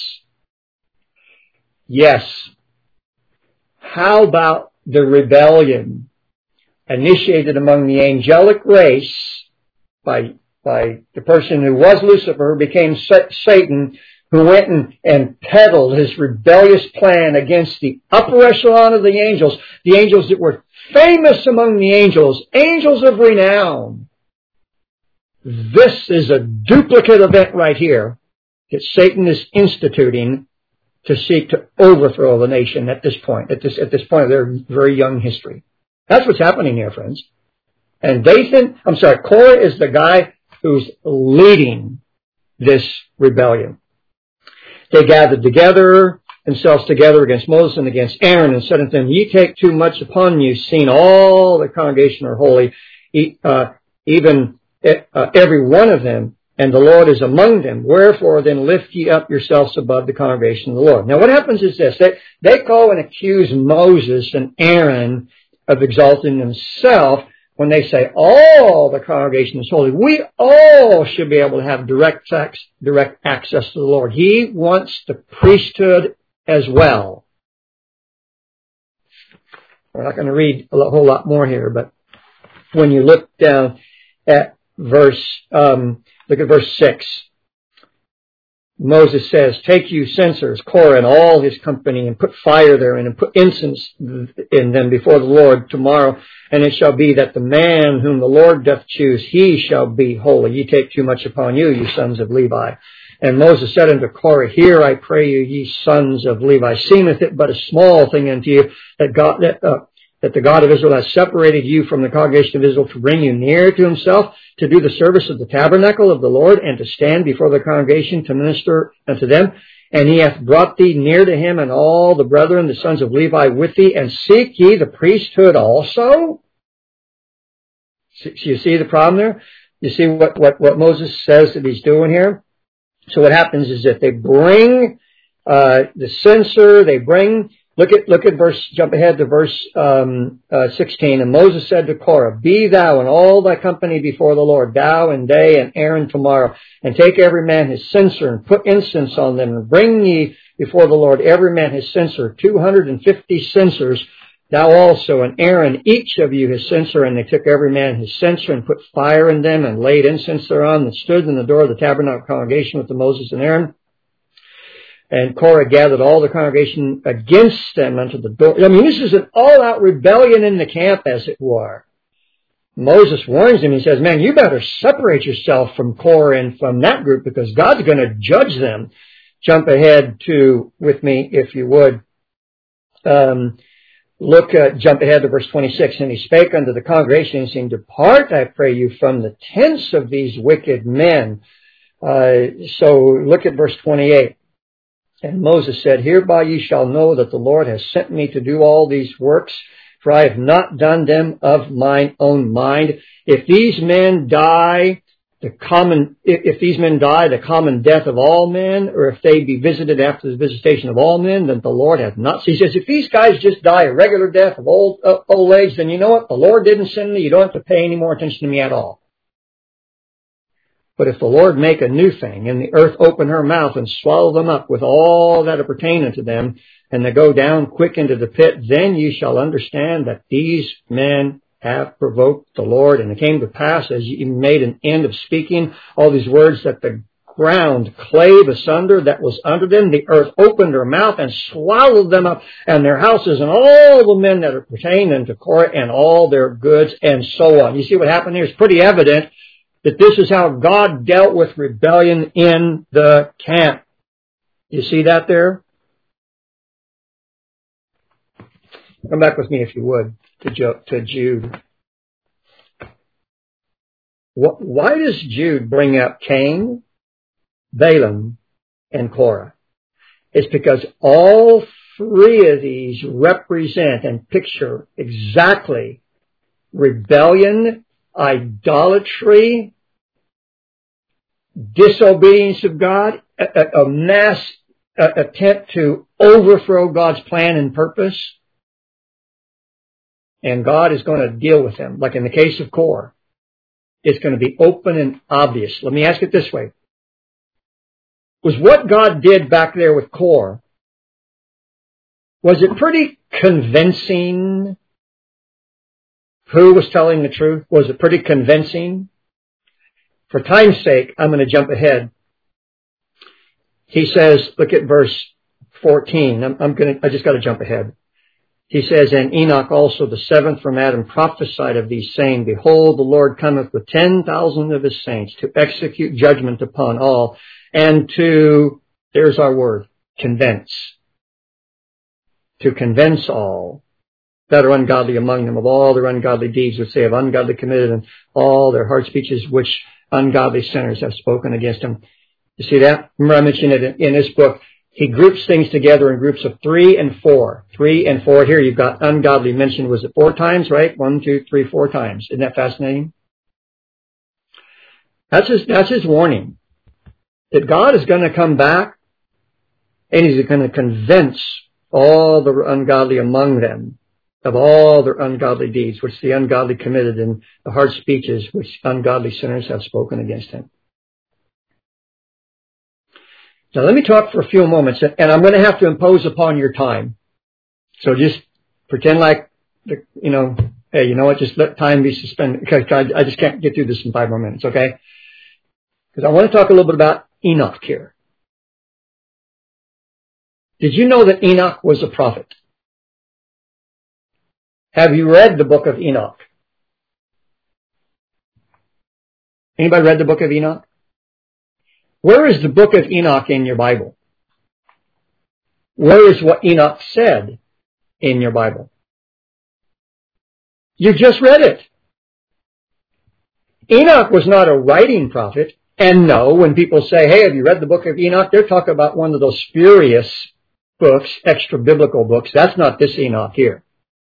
Yes. How about the rebellion initiated among the angelic race by the person who was Lucifer, who became Satan, who went and peddled his rebellious plan against the upper echelon of the angels that were famous among the angels of renown. This is a duplicate event right here that Satan is instituting to seek to overthrow the nation at this point of their very young history. That's what's happening here, friends. And Korah is the guy who's leading this rebellion. They gathered themselves together against Moses and against Aaron and said unto them, Ye take too much upon you, seeing all the congregation are holy, even every one of them, and the Lord is among them. Wherefore then lift ye up yourselves above the congregation of the Lord. Now what happens is this. They call and accuse Moses and Aaron of exalting themselves when they say all the congregation is holy. We all should be able to have direct access to the Lord. He wants the priesthood as well. We're not going to read a whole lot more here, but when you look down at verse 6. Moses says, Take you censers, Korah and all his company, and put fire therein, and put incense in them before the Lord tomorrow. And it shall be that the man whom the Lord doth choose, he shall be holy. Ye take too much upon you, ye sons of Levi. And Moses said unto Korah, Hear, I pray you, ye sons of Levi. Seemeth it but a small thing unto you that the God of Israel has separated you from the congregation of Israel to bring you near to himself, to do the service of the tabernacle of the Lord, and to stand before the congregation to minister unto them. And he hath brought thee near to him, and all the brethren, the sons of Levi, with thee, and seek ye the priesthood also? You see the problem there? You see what Moses says that he's doing here? So what happens is that they bring the censer, jump ahead to verse 16. And Moses said to Korah, Be thou and all thy company before the Lord, thou and they and Aaron tomorrow, and take every man his censer, and put incense on them, and bring ye before the Lord every man his censer, 250 censers, thou also and Aaron, each of you his censer. And they took every man his censer, and put fire in them, and laid incense thereon, and stood in the door of the tabernacle congregation with the Moses and Aaron. And Korah gathered all the congregation against them unto the door. I mean, this is an all-out rebellion in the camp, as it were. Moses warns him. He says, man, you better separate yourself from Korah and from that group, because God's going to judge them. Jump ahead with me, if you would. Jump ahead to verse 26. And he spake unto the congregation, saying, Depart, I pray you, from the tents of these wicked men. So look at verse 28. And Moses said, Hereby ye shall know that the Lord has sent me to do all these works, for I have not done them of mine own mind. If these men die the common death of all men, or if they be visited after the visitation of all men, then the Lord hath not. So he says, if these guys just die a regular death of old age, then you know what? The Lord didn't send me. You don't have to pay any more attention to me at all. But if the Lord make a new thing, and the earth open her mouth and swallow them up with all that are pertaining to them, and they go down quick into the pit, then ye shall understand that these men have provoked the Lord. And it came to pass, as ye made an end of speaking all these words, that the ground clave asunder that was under them. The earth opened her mouth and swallowed them up, and their houses, and all the men that are pertaining to Korah, and all their goods, and so on. You see what happened here? It's pretty evident that this is how God dealt with rebellion in the camp. You see that there? Come back with me, if you would, to Jude. Why does Jude bring up Cain, Balaam, and Korah? It's because all three of these represent and picture exactly rebellion, idolatry, disobedience of God, a mass attempt to overthrow God's plan and purpose. And God is going to deal with them. Like in the case of Korah, it's going to be open and obvious. Let me ask it this way. Was what God did back there with Korah, was it pretty convincing who was telling the truth? Was it pretty convincing? For time's sake, I'm going to jump ahead. He says, look at verse 14. I just got to jump ahead. He says, And Enoch also, the seventh from Adam, prophesied of these, saying, Behold, the Lord cometh with 10,000 of his saints to execute judgment upon all, and to, there's our word, convince. To convince all that are ungodly among them of all their ungodly deeds which they have ungodly committed, and all their hard speeches which ungodly sinners have spoken against them. You see that? Remember I mentioned it in this book. He groups things together in groups of 3 and 4. 3 and 4. Here you've got ungodly mentioned, was it 4 times, right? 1, 2, 3, 4 times. Isn't that fascinating? That's his warning. That God is going to come back and He's going to convince all the ungodly among them of all their ungodly deeds, which the ungodly committed, and the hard speeches which ungodly sinners have spoken against Him. Now let me talk for a few moments, and I'm going to have to impose upon your time. So just pretend like, hey, you know what, just let time be suspended, because I just can't get through this in 5 more minutes, okay? Because I want to talk a little bit about Enoch here. Did you know that Enoch was a prophet? Have you read the book of Enoch? Anybody read the book of Enoch? Where is the book of Enoch in your Bible? Where is what Enoch said in your Bible? You just read it. Enoch was not a writing prophet. And no, when people say, hey, have you read the book of Enoch? They're talking about one of those spurious books, extra biblical books. That's not this Enoch here.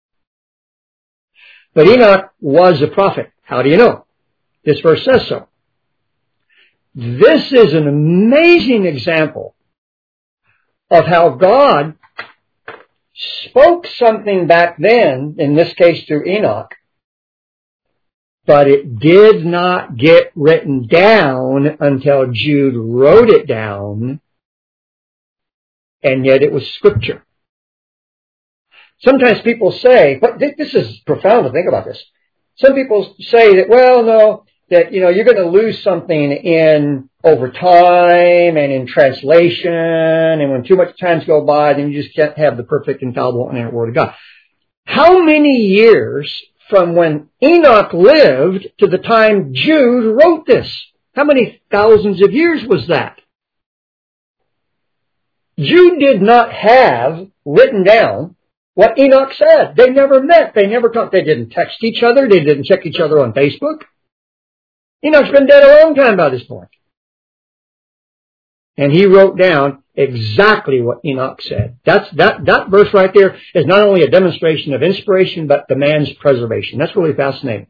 But Enoch was a prophet. How do you know? This verse says so. This is an amazing example of how God spoke something back then, in this case through Enoch, but it did not get written down until Jude wrote it down, and yet it was Scripture. Sometimes people say, but this is profound to think about this. Some people say that, well, no, that, you're going to lose something in over time and in translation, and when too much times go by, then you just can't have the perfect, infallible, and inerrant Word of God. How many years from when Enoch lived to the time Jude wrote this? How many thousands of years was that? Jude did not have written down what Enoch said. They never met. They never talked. They didn't text each other. They didn't check each other on Facebook. Enoch's been dead a long time by this point. And he wrote down exactly what Enoch said. That verse right there is not only a demonstration of inspiration, but the man's preservation. That's really fascinating.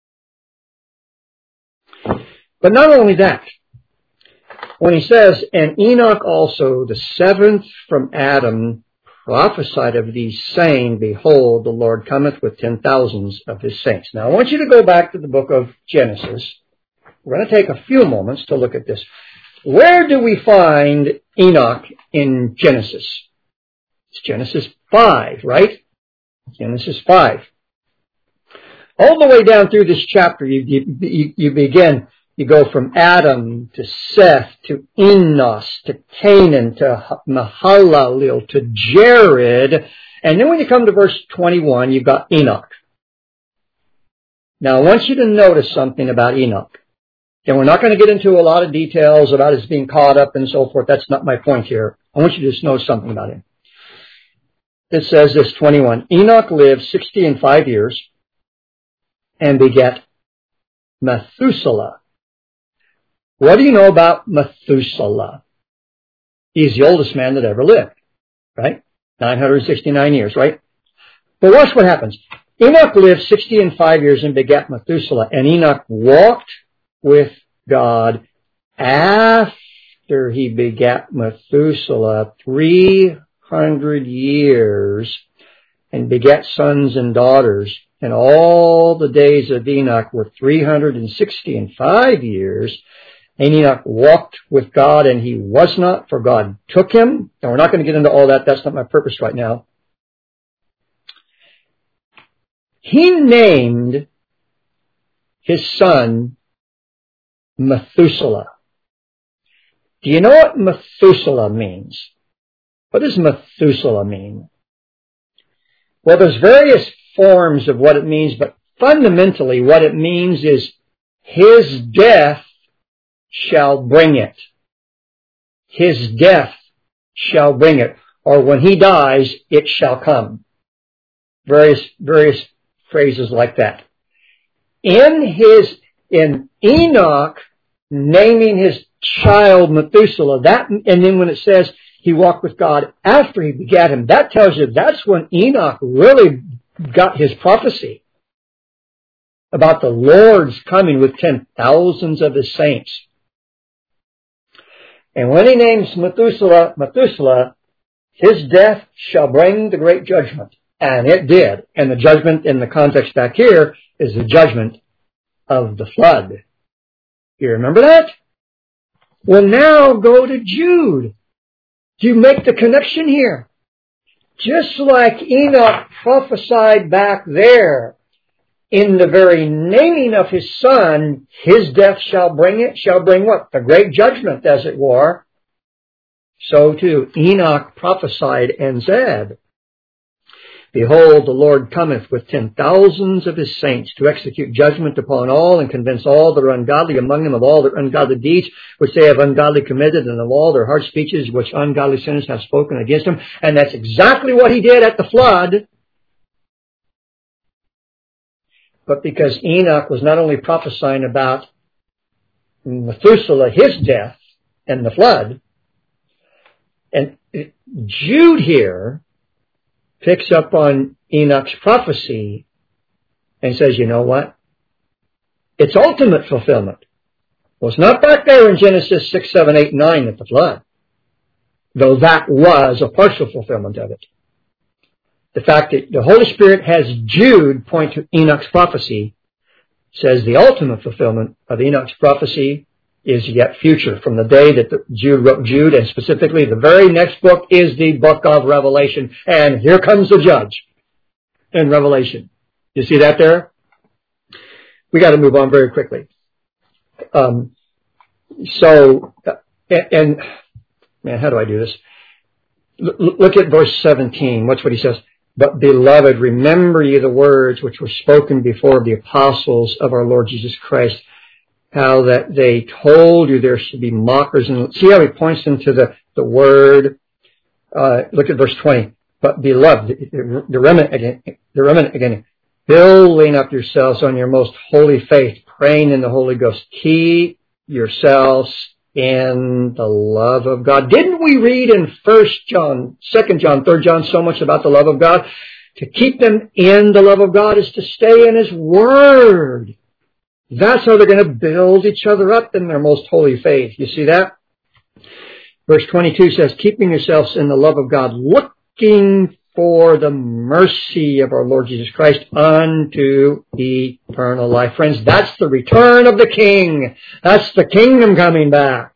But not only that, when he says, and Enoch also, the 7th from Adam, prophesied of these, saying, behold, the Lord cometh with 10,000s of his saints. Now I want you to go back to the book of Genesis. We're going to take a few moments to look at this. Where do we find Enoch in Genesis? It's Genesis 5, right? Genesis 5. All the way down through this chapter, you begin, you go from Adam to Seth to Enos to Canaan to Mahalalel to Jared. And then when you come to verse 21, you've got Enoch. Now I want you to notice something about Enoch. And we're not going to get into a lot of details about his being caught up and so forth. That's not my point here. I want you to just know something about him. It says this, 21. Enoch lived 60 and 5 years and begat Methuselah. What do you know about Methuselah? He's the oldest man that ever lived, right? 969 years, right? But watch what happens. Enoch lived 60 and 5 years and begat Methuselah. And Enoch walked with God after he begat Methuselah 300 years and begat sons and daughters. And all the days of Enoch were 365 years. And Enoch walked with God, and he was not, for God took him. And we're not going to get into all that. That's not my purpose right now. He named his son Methuselah. Do you know what Methuselah means? What does Methuselah mean? Well, there's various forms of what it means, but fundamentally what it means is his death shall bring it. his death shall bring it. Or when he dies, it shall come. Various phrases like that. In Enoch naming his child Methuselah, and then when it says he walked with God after he begat him, that tells you that's when Enoch really got his prophecy about the Lord's coming with 10,000s of his saints. And when he names Methuselah, his death shall bring the great judgment. And it did. And the judgment in the context back here is the judgment of the flood. You remember that? Well, now go to Jude. Do you make the connection here? Just like Enoch prophesied back there, in the very naming of his son, his death shall bring what? The great judgment, as it were. So too, Enoch prophesied and said, Behold, the Lord cometh with 10,000s of his saints to execute judgment upon all and convince all that are ungodly among them of all their ungodly deeds which they have ungodly committed, and of all their hard speeches which ungodly sinners have spoken against him. And that's exactly what he did at the flood. But because Enoch was not only prophesying about Methuselah, his death, and the flood, and Jude here picks up on Enoch's prophecy and says, you know what? It's ultimate fulfillment. Well, it's not back there in Genesis 6, 7, 8, 9 at the flood, though that was a partial fulfillment of it. The fact that the Holy Spirit has Jude point to Enoch's prophecy says the ultimate fulfillment of Enoch's prophecy is yet future. From the day that Jude wrote Jude, and specifically the very next book is the book of Revelation. And here comes the judge in Revelation. You see that there? We got to move on very quickly. Man, how do I do this? Look at verse 17. Watch what he says. But beloved, remember ye the words which were spoken before of the apostles of our Lord Jesus Christ, how that they told you there should be mockers. And see how he points them to the word. Look at verse 20. But beloved, the remnant again, building up yourselves on your most holy faith, praying in the Holy Ghost. Keep yourselves in the love of God. Didn't we read in 1 John, 2 John, 3 John so much about the love of God? To keep them in the love of God is to stay in His Word. That's how they're going to build each other up in their most holy faith. You see that? Verse 22 says, keeping yourselves in the love of God, looking for the mercy of our Lord Jesus Christ unto eternal life. Friends, that's the return of the King. That's the kingdom coming back.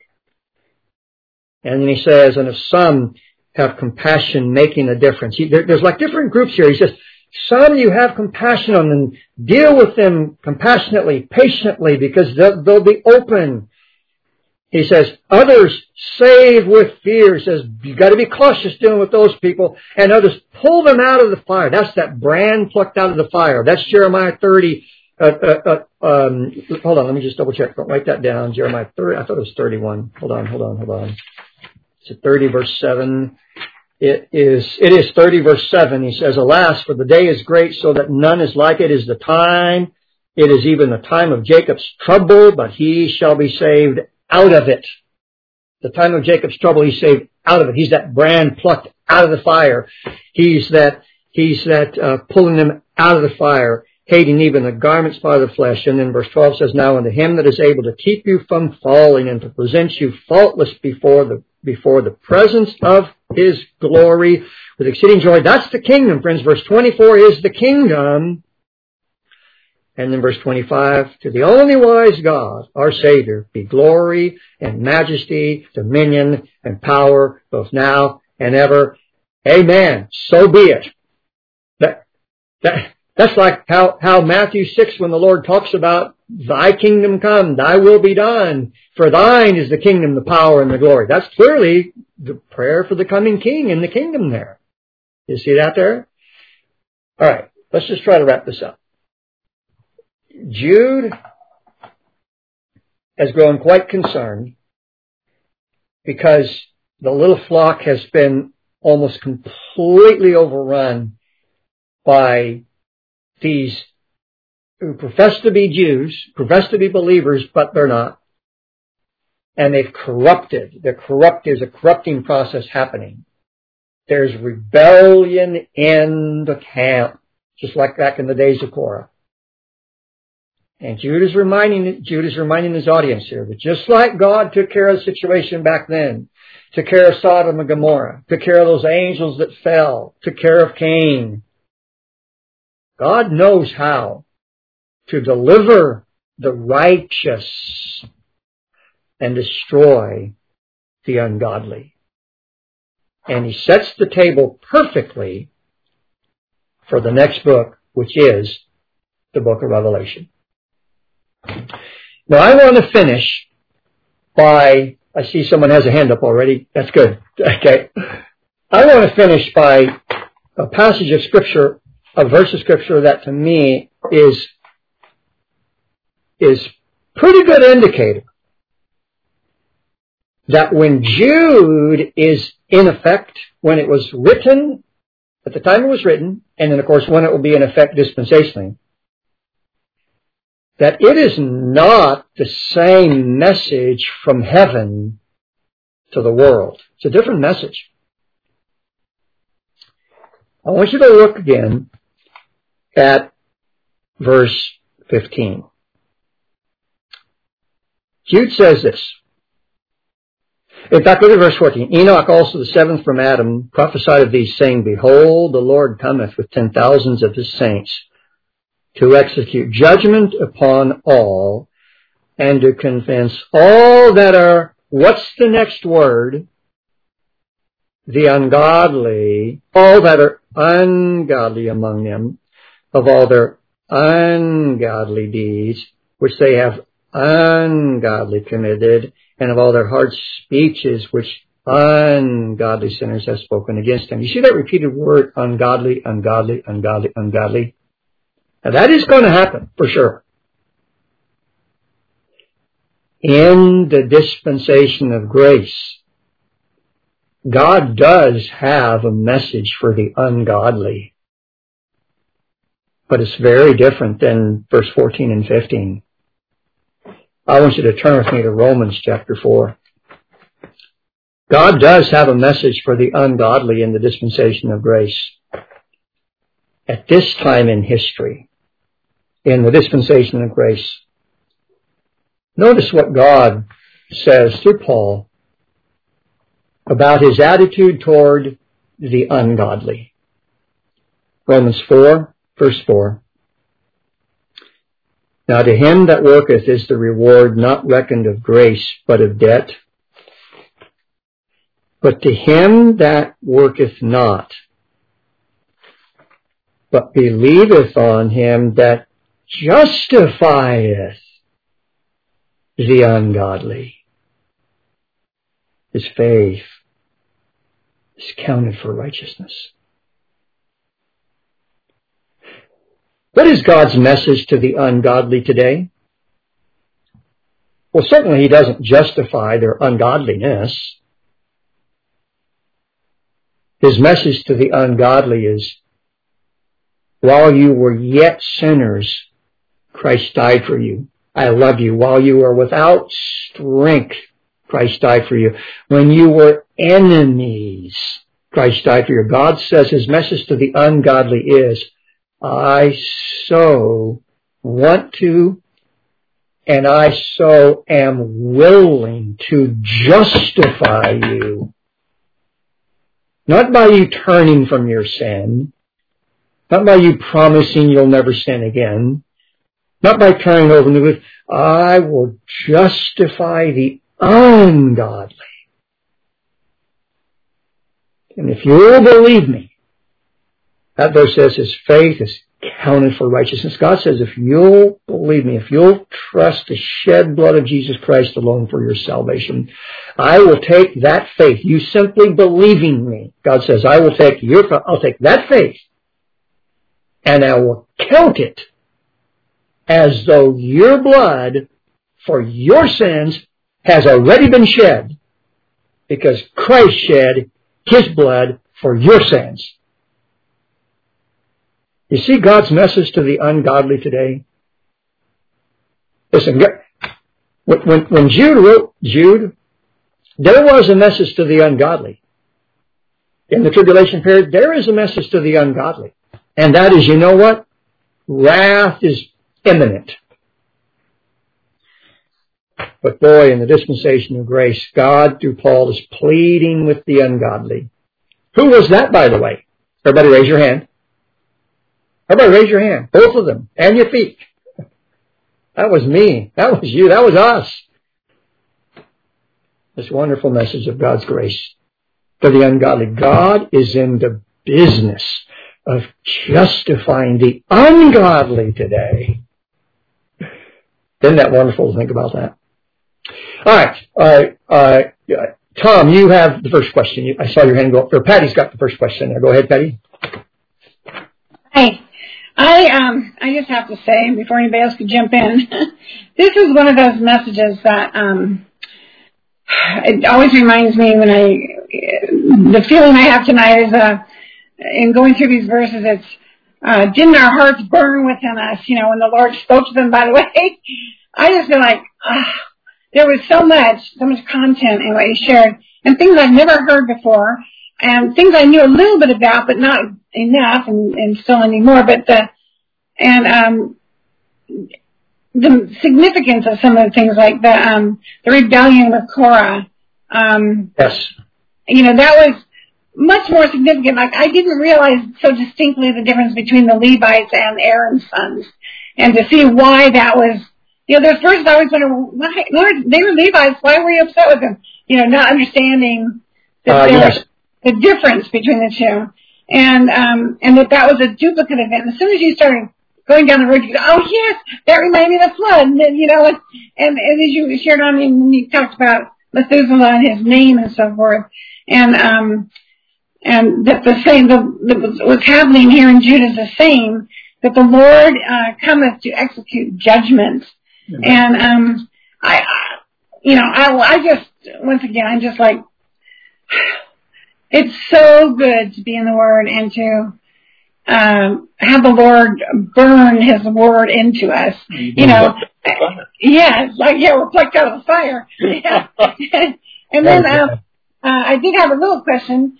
And then he says, and if some have compassion, making a difference. There's like different groups here. He says, some you have compassion on and deal with them compassionately, patiently, because they'll be open. He says, others save with fear. He says, you got to be cautious dealing with those people. And others pull them out of the fire. That's that brand plucked out of the fire. That's Jeremiah 30. Hold on, let me just double check. Don't write that down. Jeremiah 30. I thought it was 31. Hold on. It's 30 verse 7. It is 30 verse 7. He says, alas, for the day is great, so that none is like it. Is the time. It is even the time of Jacob's trouble, but he shall be saved out of it. The time of Jacob's trouble, he's saved out of it. He's that brand plucked out of the fire. He's that pulling them out of the fire, hating even the garment spot of the flesh. And then verse 12 says, now unto him that is able to keep you from falling and to present you faultless before the presence of his glory with exceeding joy. That's the kingdom, friends. Verse 24 is the kingdom. And then verse 25, to the only wise God, our Savior, be glory and majesty, dominion and power, both now and ever. Amen. So be it. That's like how Matthew 6, when the Lord talks about thy kingdom come, thy will be done. For thine is the kingdom, the power, and the glory. That's clearly the prayer for the coming king in the kingdom there. You see that there? All right. Let's just try to wrap this up. Jude has grown quite concerned because the little flock has been almost completely overrun by these who profess to be Jews, profess to be believers, but they're not. And they've corrupted. There's a corrupting process happening. There's rebellion in the camp, just like back in the days of Korah. And Jude is reminding his audience here that just like God took care of the situation back then, took care of Sodom and Gomorrah, took care of those angels that fell, took care of Cain, God knows how to deliver the righteous and destroy the ungodly. And He sets the table perfectly for the next book, which is the book of Revelation. Now I want to finish by, I see someone has a hand up already. That's good. Okay. I want to finish by a passage of Scripture, a verse of Scripture that to me is pretty good indicator that when Jude is in effect, when it was written, at the time it was written, and then of course when it will be in effect dispensationally, that it is not the same message from heaven to the world. It's a different message. I want you to look again at verse 15. Jude says this. In fact, look at verse 14. Enoch also, the seventh from Adam, prophesied of these, saying, Behold, the Lord cometh with 10,000s of His saints, to execute judgment upon all, and to convince all that are, what's the next word? The ungodly, all that are ungodly among them, of all their ungodly deeds, which they have ungodly committed, and of all their hard speeches, which ungodly sinners have spoken against Him. You see that repeated word, ungodly, ungodly, ungodly, ungodly? Now that is going to happen, for sure. In the dispensation of grace, God does have a message for the ungodly. But it's very different than verse 14 and 15. I want you to turn with me to Romans chapter 4. God does have a message for the ungodly in the dispensation of grace. At this time in history, in the dispensation of grace, notice what God says through Paul about His attitude toward the ungodly. Romans 4, verse 4. Now to him that worketh is the reward not reckoned of grace, but of debt. But to him that worketh not, but believeth on Him that justifieth the ungodly, his faith is counted for righteousness. What is God's message to the ungodly today? Well, certainly He doesn't justify their ungodliness. His message to the ungodly is, while you were yet sinners, Christ died for you. I love you. While you were without strength, Christ died for you. When you were enemies, Christ died for you. God says His message to the ungodly is, I so want to, and I so am willing to justify you. Not by you turning from your sin, not by you promising you'll never sin again, not by turning over to it. I will justify the ungodly. And if you'll believe me, that verse says His faith is counted for righteousness. God says if you'll believe me, if you'll trust the shed blood of Jesus Christ alone for your salvation, I will take that faith, you simply believing me. God says I'll take that faith and I will count it as though your blood for your sins has already been shed because Christ shed his blood for your sins. You see God's message to the ungodly today? Listen, when Jude wrote Jude, there was a message to the ungodly. In the tribulation period, there is a message to the ungodly. And that is, you know what? Wrath is imminent. But boy, in the dispensation of grace, God, through Paul, is pleading with the ungodly. Who was that, by the way? Everybody raise your hand. Everybody raise your hand. Both of them. And your feet. That was me. That was you. That was us. This wonderful message of God's grace to the ungodly. God is in the business of justifying the ungodly today. Isn't that wonderful to think about that? All right. Tom, you have the first question. I saw your hand go up there. Patty's got the first question there. Go ahead, Patty. Hi. I just have to say, before anybody else could jump in, this is one of those messages that it always reminds me when the feeling I have tonight is in going through these verses, it's didn't our hearts burn within us, when the Lord spoke to them, by the way. I just feel like there was so much content in what he shared, and things I've never heard before, and things I knew a little bit about, but not enough, and still anymore. But the significance of some of the things, like the rebellion with Korah. Yes. That was much more significant. Like, I didn't realize so distinctly the difference between the Levites and Aaron's sons, and to see why that was. There's verses I always wonder, why, Lord, they were Levites. Why were you upset with them? Not understanding the difference between the two, and that was a duplicate event. And as soon as you started going down the road, you go, oh yes, that reminded me of the flood. And then, and as you shared on, and you talked about Methuselah and his name and so forth, and that the same, what's happening here in Jude is the same, that the Lord cometh to execute judgment. Mm-hmm. And I just, once again, I'm just like, it's so good to be in the Word and to have the Lord burn His Word into us. We're plucked out of the fire. Yeah. And then I did have a little question.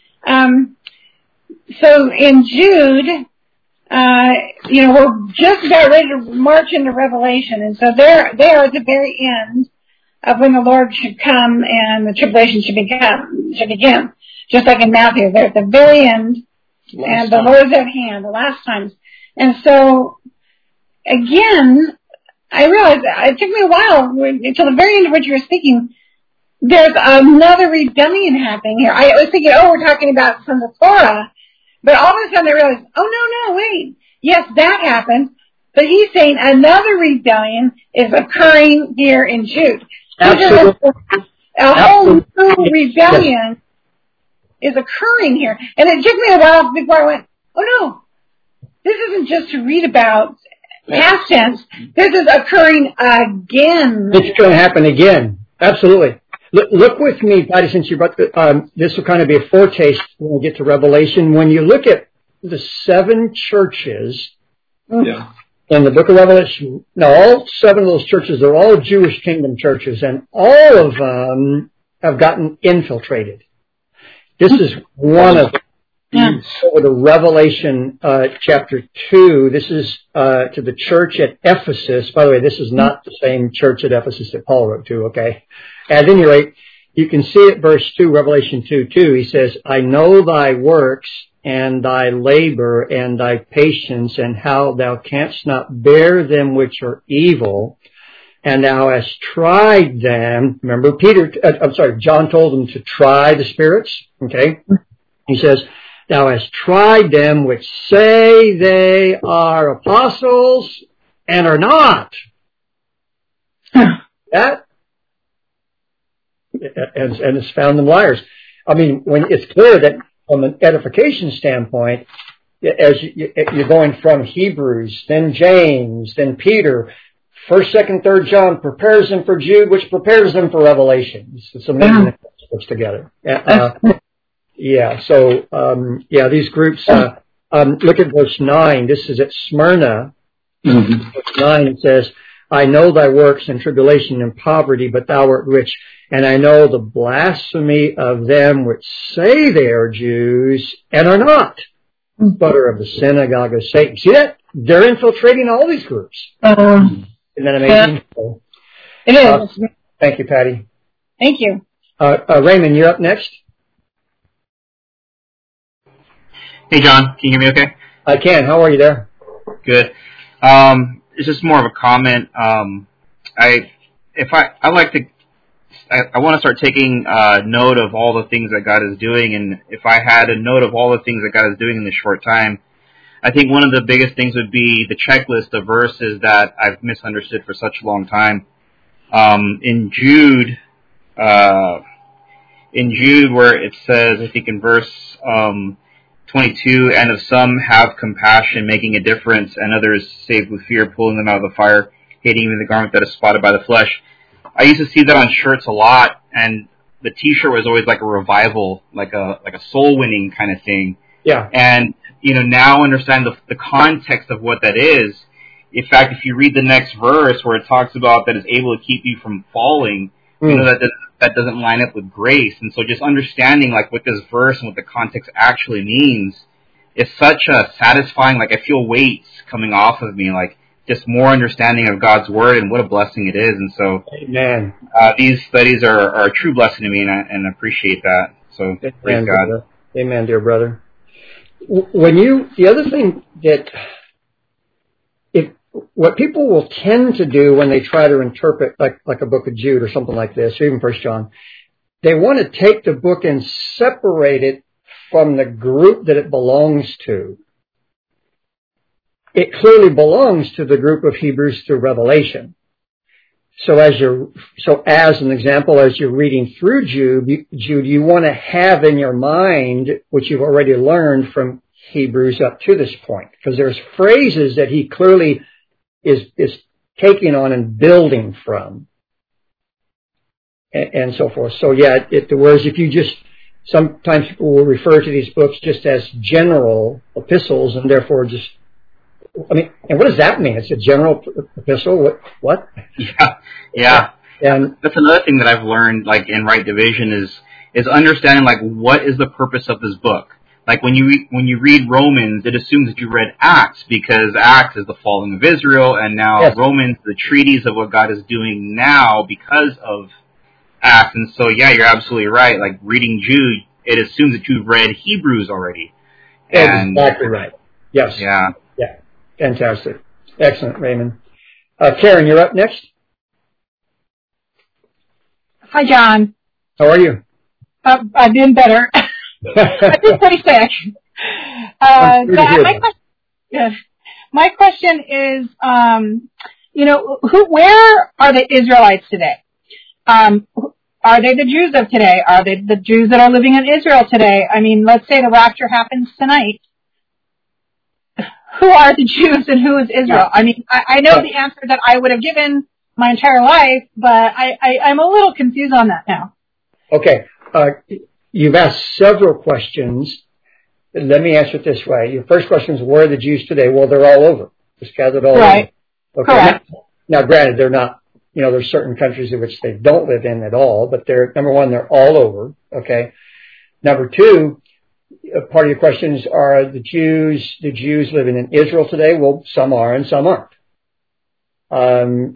So in Jude, we're just about ready to march into Revelation, and so they are at the very end of when the Lord should come and the tribulation should begin. Just like in Matthew, they're at the very end, and the Lord's at hand, the last times. And so, again, I realized it took me a while until the very end of what you were speaking. There's another rebellion happening here. I was thinking, we're talking about from the Torah. But all of a sudden I realized, no, wait. Yes, that happened. But he's saying another rebellion is occurring here in Jude. Absolutely. A whole new rebellion is occurring here. And it took me a while before I went, oh no, this isn't just to read about past tense. This is occurring again. It's going to happen again. Absolutely. Look with me, Patty, since you brought this will kind of be a foretaste when we get to Revelation. When you look at the 7 churches in the book of Revelation, all 7 of those churches, they're all Jewish kingdom churches, and all of them have gotten infiltrated. This is one of them. So the Revelation chapter 2, this is to the church at Ephesus. By the way, this is not the same church at Ephesus that Paul wrote to, okay? At any rate, you can see it, verse 2, Revelation 2:2. He says, I know thy works and thy labor and thy patience, and how thou canst not bear them which are evil, and thou hast tried them. Remember, John told them to try the spirits, okay? He says, thou hast tried them which say they are apostles and are not. That and it's found them liars. I mean, when it's clear that from an edification standpoint, as you're going from Hebrews, then James, then Peter, 1st, 2nd, 3rd John prepares them for Jude, which prepares them for Revelation. It's amazing. books together. Yeah. So, these groups, look at verse 9. This is at Smyrna. Mm-hmm. Verse 9, it says, I know thy works in tribulation and poverty, but thou art rich. And I know the blasphemy of them which say they are Jews and are not, but are of the synagogue of Satan. See that? They're infiltrating all these groups. Isn't that amazing? Yeah. It is. Thank you, Patty. Thank you. Raymond, you're up next. Hey, John. Can you hear me okay? I can. How are you there? Good. It's just more of a comment. I want to start taking note of all the things that God is doing, and if I had a note of all the things that God is doing in this short time, I think one of the biggest things would be the checklist of verses that I've misunderstood for such a long time. In Jude, where it says, I think in verse 22, and of some have compassion, making a difference, and others saved with fear, pulling them out of the fire, hating even the garment that is spotted by the flesh. I used to see that on shirts a lot, and the T-shirt was always like a revival, like a soul winning kind of thing. Yeah. And now understand the context of what that is. In fact, if you read the next verse where it talks about that is able to keep you from falling, that doesn't line up with grace. And so just understanding like what this verse and what the context actually means is such a satisfying, like I feel weights coming off of me, like just more understanding of God's word and what a blessing it is. And so, Amen. These studies are a true blessing to me, and I appreciate that. So, praise God. Brother. Amen, dear brother. The other thing that, what people will tend to do when they try to interpret like a book of Jude or something like this, or even 1 John, they want to take the book and separate it from the group that it belongs to. It clearly belongs to the group of Hebrews through Revelation. So as an example, as you're reading through Jude, you want to have in your mind what you've already learned from Hebrews up to this point, because there's phrases that he clearly is taking on and building from, and so forth. So whereas if you just, sometimes people will refer to these books just as general epistles, and therefore and what does that mean? It's a general epistle? What? Yeah. And that's another thing that I've learned, like in Right Division, is understanding like what is the purpose of this book. Like when you read Romans, it assumes that you read Acts, because Acts is the falling of Israel, and now yes. Romans, the treatise of what God is doing now because of Acts. And so, you're absolutely right. Like reading Jude, it assumes that you've read Hebrews already. And exactly right. Yes. Yeah. Yeah. Fantastic. Excellent, Raymond. Karen, you're up next. Hi, John. How are you? I've been better. I've been pretty sick. My question is, where are the Israelites today? Are they the Jews of today? Are they the Jews that are living in Israel today? I mean, let's say the rapture happens tonight. Who are the Jews and who is Israel? Yeah. I mean, I know the answer that I would have given my entire life, but I'm a little confused on that now. Okay. You've asked several questions. Let me answer it this way. Your first question is, where are the Jews today? Well, they're all over. They're scattered all over. Right. Okay. Correct. Now, granted, they're not, there's certain countries in which they don't live in at all, but number one, they're all over. Okay. Number two, part of your questions are the Jews living in Israel today? Well, some are and some aren't.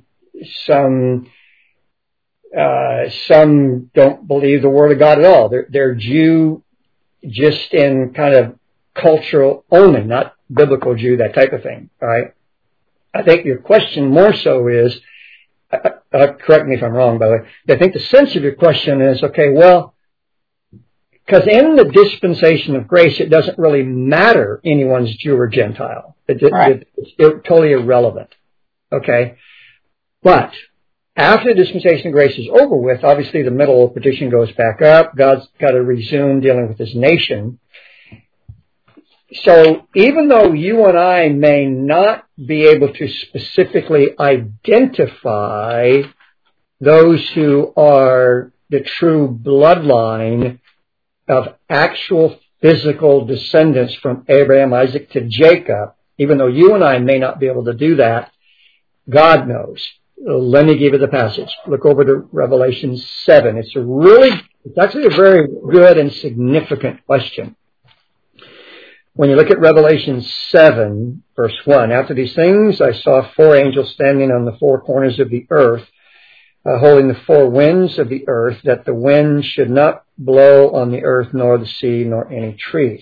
Some don't believe the Word of God at all. They're Jew just in kind of cultural only, not biblical Jew, that type of thing. All right. I think your question more so is, correct me if I'm wrong, by the way, I think the sense of your question is, okay, well, because in the dispensation of grace, it doesn't really matter anyone's Jew or Gentile. It's totally irrelevant. Okay. But after the dispensation of grace is over with, obviously the middle petition goes back up. God's got to resume dealing with his nation. So even though you and I may not be able to specifically identify those who are the true bloodline of actual physical descendants from Abraham, Isaac to Jacob, even though you and I may not be able to do that, God knows. Let me give you the passage. Look over to Revelation 7. It's actually a very good and significant question. When you look at Revelation 7, verse 1, after these things I saw 4 angels standing on the 4 corners of the earth, holding the 4 winds of the earth, that the wind should not blow on the earth, nor the sea, nor any tree.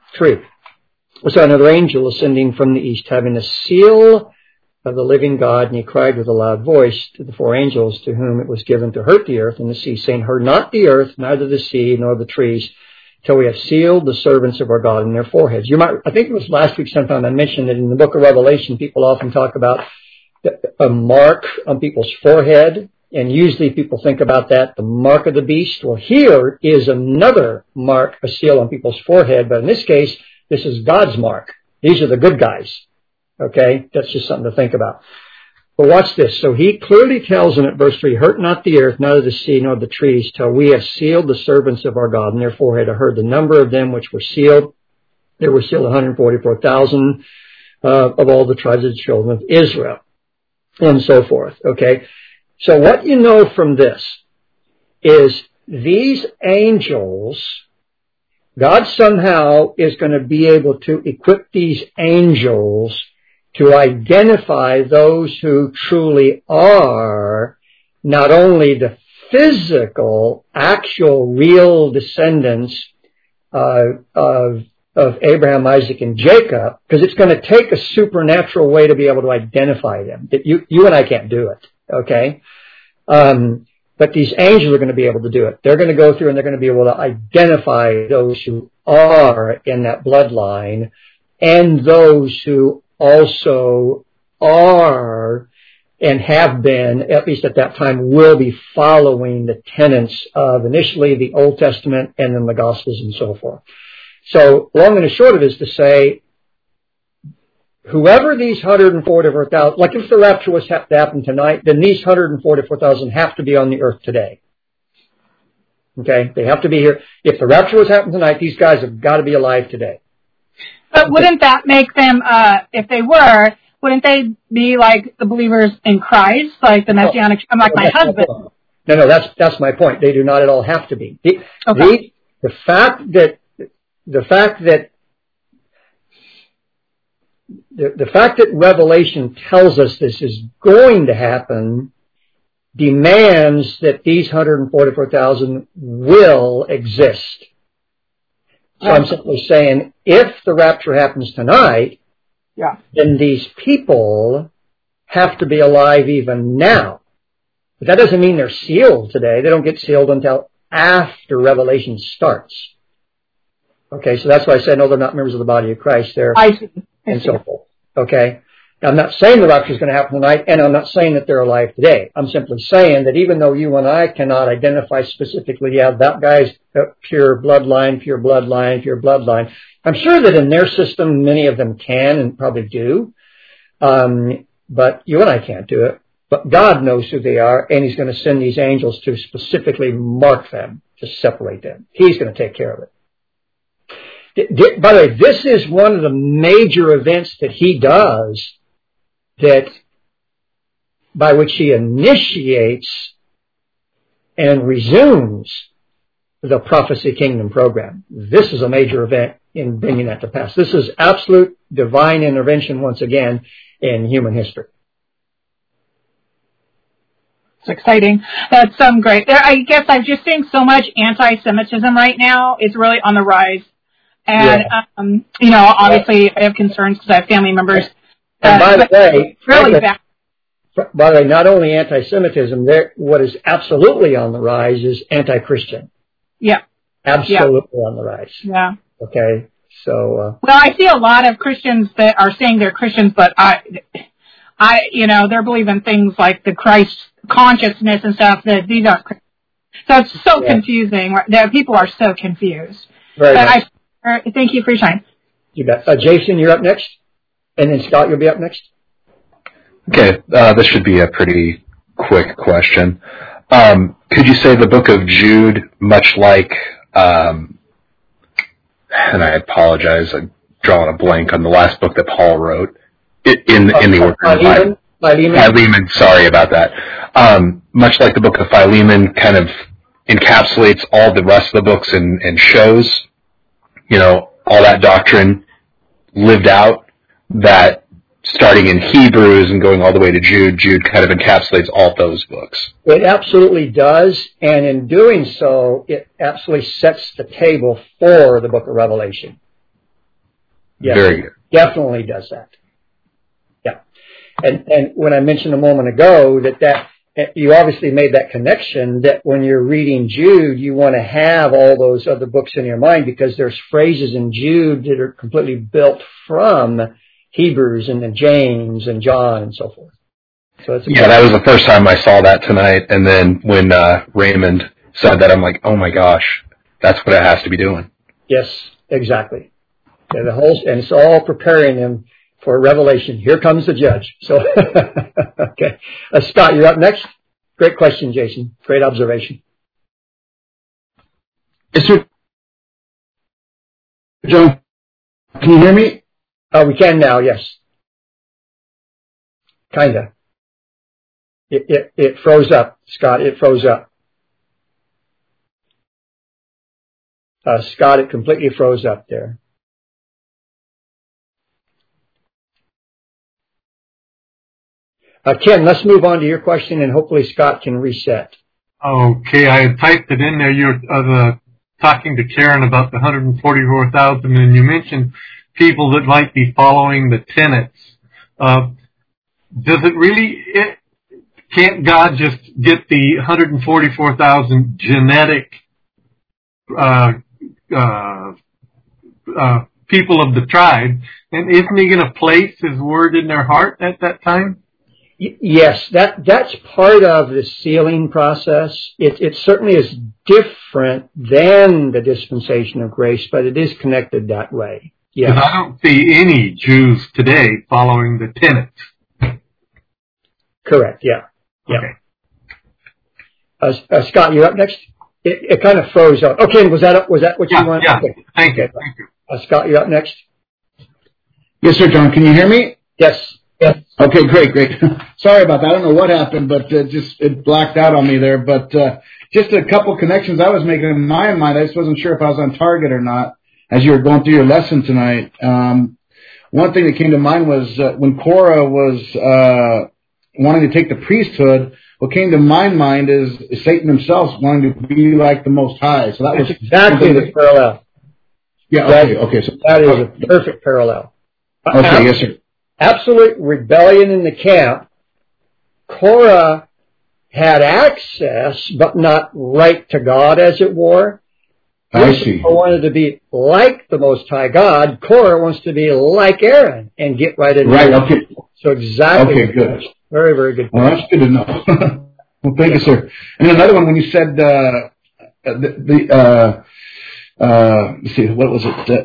I saw another angel ascending from the east, having the seal of the living God, and he cried with a loud voice to the 4 angels to whom it was given to hurt the earth and the sea, saying, hurt not the earth, neither the sea, nor the trees, till we have sealed the servants of our God in their foreheads. I think it was last week sometime I mentioned that in the book of Revelation, people often talk about a mark on people's forehead, and usually people think about that, the mark of the beast. Well, here is another mark, a seal on people's forehead, but in this case, this is God's mark. These are the good guys. Okay? That's just something to think about. But watch this. So he clearly tells them at verse 3, hurt not the earth, neither the sea, nor the trees, till we have sealed the servants of our God in their forehead. I heard the number of them which were sealed. There were sealed 144,000 of all the tribes of the children of Israel, and so forth. Okay? So what you know from this is these angels, God somehow is going to be able to equip these angels to identify those who truly are not only the physical, actual, real descendants of Abraham, Isaac, and Jacob, because it's going to take a supernatural way to be able to identify them. You and I can't do it, okay? But these angels are going to be able to do it. They're going to go through and they're going to be able to identify those who are in that bloodline and those who also are and have been, at least at that time, will be following the tenets of initially the Old Testament and then the Gospels and so forth. So long and the short of it is to say, whoever these 144,000, like if the rapture was to happen tonight, then these 144,000 have to be on the earth today. Okay? They have to be here. If the rapture was happening tonight, these guys have got to be alive today. But wouldn't that make them, if they were, wouldn't they be like the believers in Christ, like the Messianic, like my husband? No, that's my point. They do not at all have to be. The fact that Revelation tells us this is going to happen demands that these 144,000 will exist. So I'm simply saying, if the rapture happens tonight, then these people have to be alive even now. But that doesn't mean they're sealed today. They don't get sealed until after Revelation starts. Okay, so that's why I said, no, they're not members of the body of Christ. They're and so forth. Okay? Now, I'm not saying the rapture is going to happen tonight, and I'm not saying that they're alive today. I'm simply saying that even though you and I cannot identify specifically, that guy's pure bloodline, I'm sure that in their system, many of them can and probably do. But you and I can't do it. But God knows who they are, and He's going to send these angels to specifically mark them, to separate them. He's going to take care of it. By the way, this is one of the major events that He does by which He initiates and resumes the Prophecy Kingdom program. This is a major event in bringing that to pass. This is absolute divine intervention once again in human history. It's exciting. That's great. I guess I'm just seeing so much anti-Semitism right now. It's really on the rise. And, obviously I have concerns because I have family members. And by the way, not only anti-Semitism, what is absolutely on the rise is anti-Christian. Yeah. Absolutely on the rise. Yeah. Okay. So. Well, I see a lot of Christians that are saying they're Christians, but they're believing things like the Christ consciousness and stuff that these aren't Christians. So it's so confusing. People are so confused. Very nice. Thank you for your time. You bet. Jason, you're up next. And then Scott, you'll be up next. Okay, this should be a pretty quick question. Could you say the book of Jude, much like, and I apologize, I'm drawing a blank on the last book that Paul wrote in the order of Philemon, sorry about that. Much like the book of Philemon kind of encapsulates all the rest of the books and shows, all that doctrine lived out, that starting in Hebrews and going all the way to Jude kind of encapsulates all those books. It absolutely does, and in doing so, it absolutely sets the table for the book of Revelation. Yes, very good. Definitely does that. Yeah. And when I mentioned a moment ago that you obviously made that connection that when you're reading Jude, you want to have all those other books in your mind because there's phrases in Jude that are completely built from Hebrews and then James and John and so forth. So that was the first time I saw that tonight. And then when Raymond said that, I'm like, oh my gosh, that's what it has to be doing. Yes, exactly. Yeah, and it's all preparing them for Revelation. Here comes the judge. So, okay. Scott, you're up next. Great question, Jason. Great observation. Yes, sir. John, can you hear me? We can now, yes. Kinda. It froze up, Scott. It froze up. Scott, it completely froze up there. Ken, let's move on to your question, and hopefully Scott can reset. Okay, I had typed it in there. You're talking to Karen about the 144,000, and you mentioned people that might be following the tenets. Does it really? Can't God just get the 144,000 genetic people of the tribe, and isn't He going to place His word in their heart at that time? Yes, that's part of the sealing process. It certainly is different than the dispensation of grace, but it is connected that way. Yes. Because I don't see any Jews today following the tenets. Correct. Yeah. Okay. Scott, you're up next. It kind of froze up. Okay, was that what you wanted? Yeah. Okay. Thank you. Scott, you're up next. Yes, sir, John. Can you hear me? Yes. Okay, great. Sorry about that. I don't know what happened, but it blacked out on me there. But just a couple connections I was making in my mind. I just wasn't sure if I was on target or not as you were going through your lesson tonight. One thing that came to mind was when Korah was wanting to take the priesthood, what came to my mind is Satan himself wanting to be like the Most High. So that was exactly the parallel. Yeah, okay. So that is a perfect parallel. Okay, yes, sir. Absolute rebellion in the camp. Korah had access, but not right to God, as it were. I see. Lucifer wanted to be like the Most High God. Korah wants to be like Aaron and get right into it. Right, okay. So exactly. Okay, good. Very, very good. Well, that's good to know. Well, thank you, sir. And another one, when you said let's see, what was it?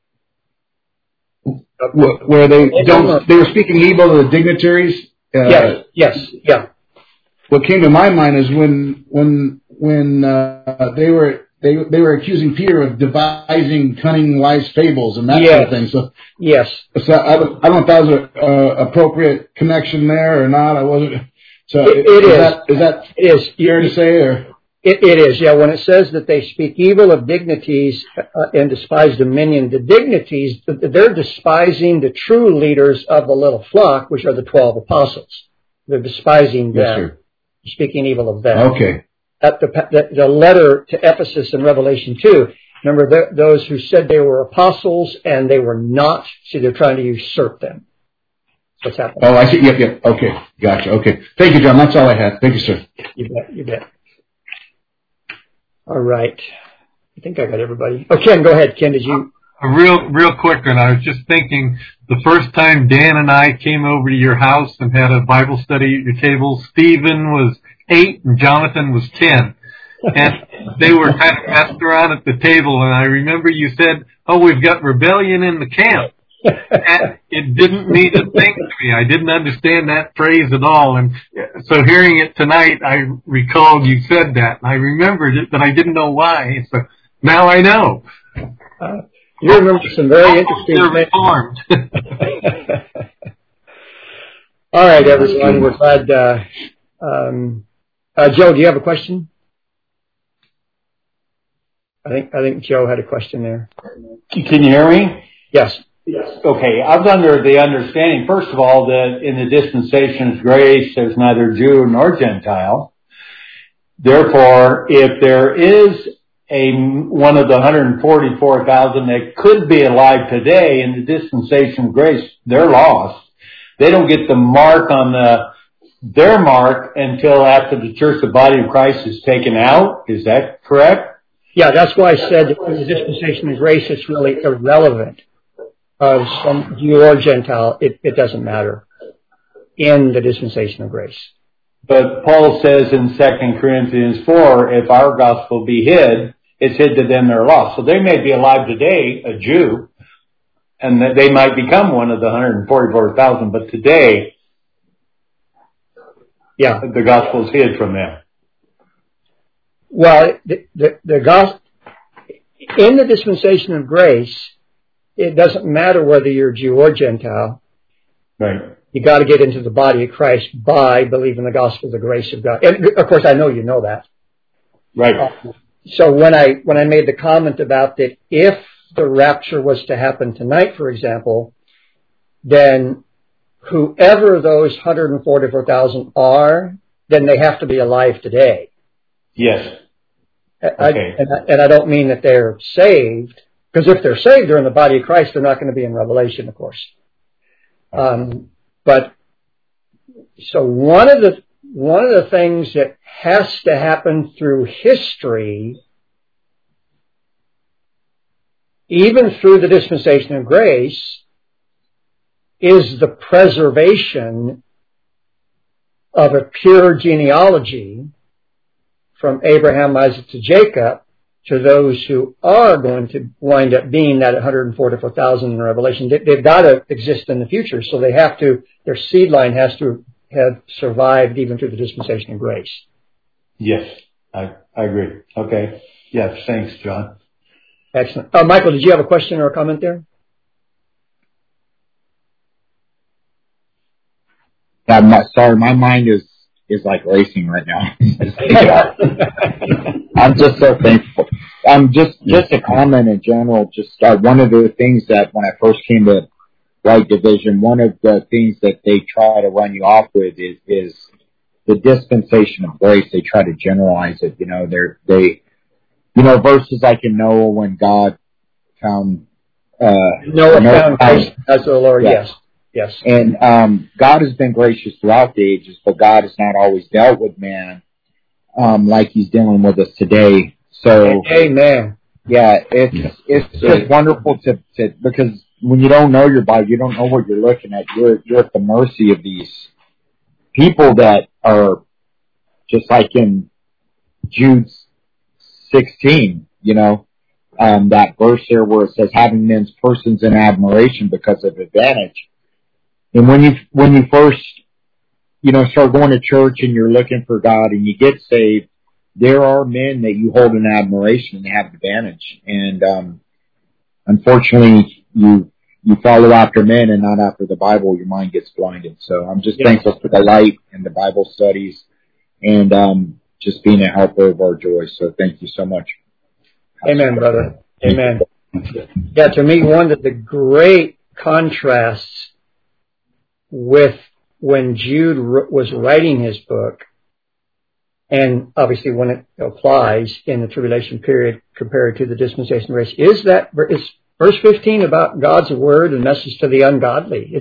Where they were speaking evil of the dignitaries. Yes. What came to my mind is when they were accusing Peter of devising cunning, wise fables and that sort of thing. So yes. So I don't know if that was an appropriate connection there or not. I wasn't. So is that fair to say or? It is, yeah. When it says that they speak evil of dignities and despise dominion, the dignities, they're despising the true leaders of the little flock, which are the 12 apostles. They're despising them, speaking evil of them. Okay. At the letter to Ephesus in Revelation 2, remember those who said they were apostles and they were not, see, they're trying to usurp them. What's happening? Oh, I see. Yep. Okay. Gotcha. Okay. Thank you, John. That's all I had. Thank you, sir. You bet. All right. I think I got everybody. Oh, Ken, go ahead. Ken, did you? A real quick one. I was just thinking the first time Dan and I came over to your house and had a Bible study at your table, Stephen was 8 and Jonathan was 10. And they were kind of messed around at the table. And I remember you said, oh, we've got rebellion in the camp. It didn't mean a thing to me. I didn't understand that phrase at all. And so hearing it tonight, I recalled you said that. And I remembered it, but I didn't know why. So now I know. You remember some very interesting things. All right, everyone. We're glad. Joe, do you have a question? I think Joe had a question there. Can you hear me? Yes. Okay. I was under the understanding, first of all, that in the dispensation of grace, there's neither Jew nor Gentile. Therefore, if there is one of the 144,000 that could be alive today in the dispensation of grace, they're lost. They don't get the mark on their mark until after the church, the body of Christ, is taken out. Is that correct? Yeah, that's why I said that in the dispensation of grace, it's really irrelevant of some Jew or Gentile. It doesn't matter in the dispensation of grace. But Paul says in 2 Corinthians 4, if our gospel be hid, it's hid to them that are lost. So they may be alive today, a Jew, and that they might become one of the 144,000, but today, the gospel is hid from them. Well, the gospel, in the dispensation of grace, it doesn't matter whether you're Jew or Gentile. Right. You got to get into the body of Christ by believing the gospel of the grace of God. And of course, I know you know that. Right. So when I made the comment about that, if the rapture was to happen tonight, for example, then whoever those 144,000 are, then they have to be alive today. Yes. Okay. And I don't mean that they're saved, because if they're saved, they're in the body of Christ. They're not going to be in Revelation, of course. But so one of the things that has to happen through history, even through the dispensation of grace, is the preservation of a pure genealogy from Abraham, Isaac to Jacob to those who are going to wind up being that 144,000 in Revelation. They've got to exist in the future, so they have to, their seed line has to have survived even through the dispensation of grace. Yes, I agree. Okay. Yes, thanks, John. Excellent. Michael, did you have a question or a comment there? Sorry, my mind is like racing right now. I'm just so thankful. Just a comment in general. Just one of the things that when I first came to Light Division, one of the things that they try to run you off with is the dispensation of grace. They try to generalize it. Verses like in Noah when God found Noah found grace as the Lord. Yes. Yes. And God has been gracious throughout the ages, but God has not always dealt with man like He's dealing with us today. So, amen. Yeah, it's just wonderful to because when you don't know your Bible, you don't know what you're looking at. You're at the mercy of these people that are just like in Jude 16. That verse there where it says, "Having men's persons in admiration because of advantage." And when you first, start going to church and you're looking for God and you get saved, there are men that you hold in admiration and they have advantage. And, unfortunately, you follow after men and not after the Bible, your mind gets blinded. So I'm just thankful for the light and the Bible studies and, just being a helper of our joy. So thank you so much. Amen, brother. Amen. Yeah, to me, one of the great contrasts with when Jude was writing his book, and obviously when it applies in the tribulation period compared to the dispensation of grace, is verse 15 about God's word and message to the ungodly.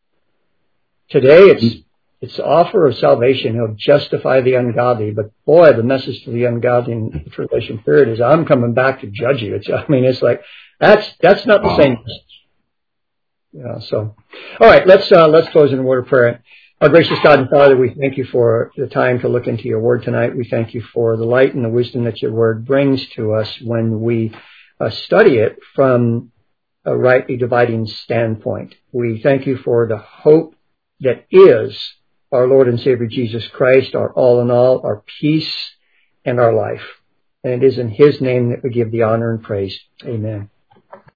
It's the offer of salvation. He'll justify the ungodly, but boy, the message to the ungodly in the tribulation period is, I'm coming back to judge you. It's like that's not the same message. So, all right, let's close in a word of prayer. Our gracious God and Father, we thank you for the time to look into your word tonight. We thank you for the light and the wisdom that your word brings to us when we study it from a rightly dividing standpoint. We thank you for the hope that is our Lord and Savior Jesus Christ, our all in all, our peace, and our life. And it is in His name that we give the honor and praise. Amen.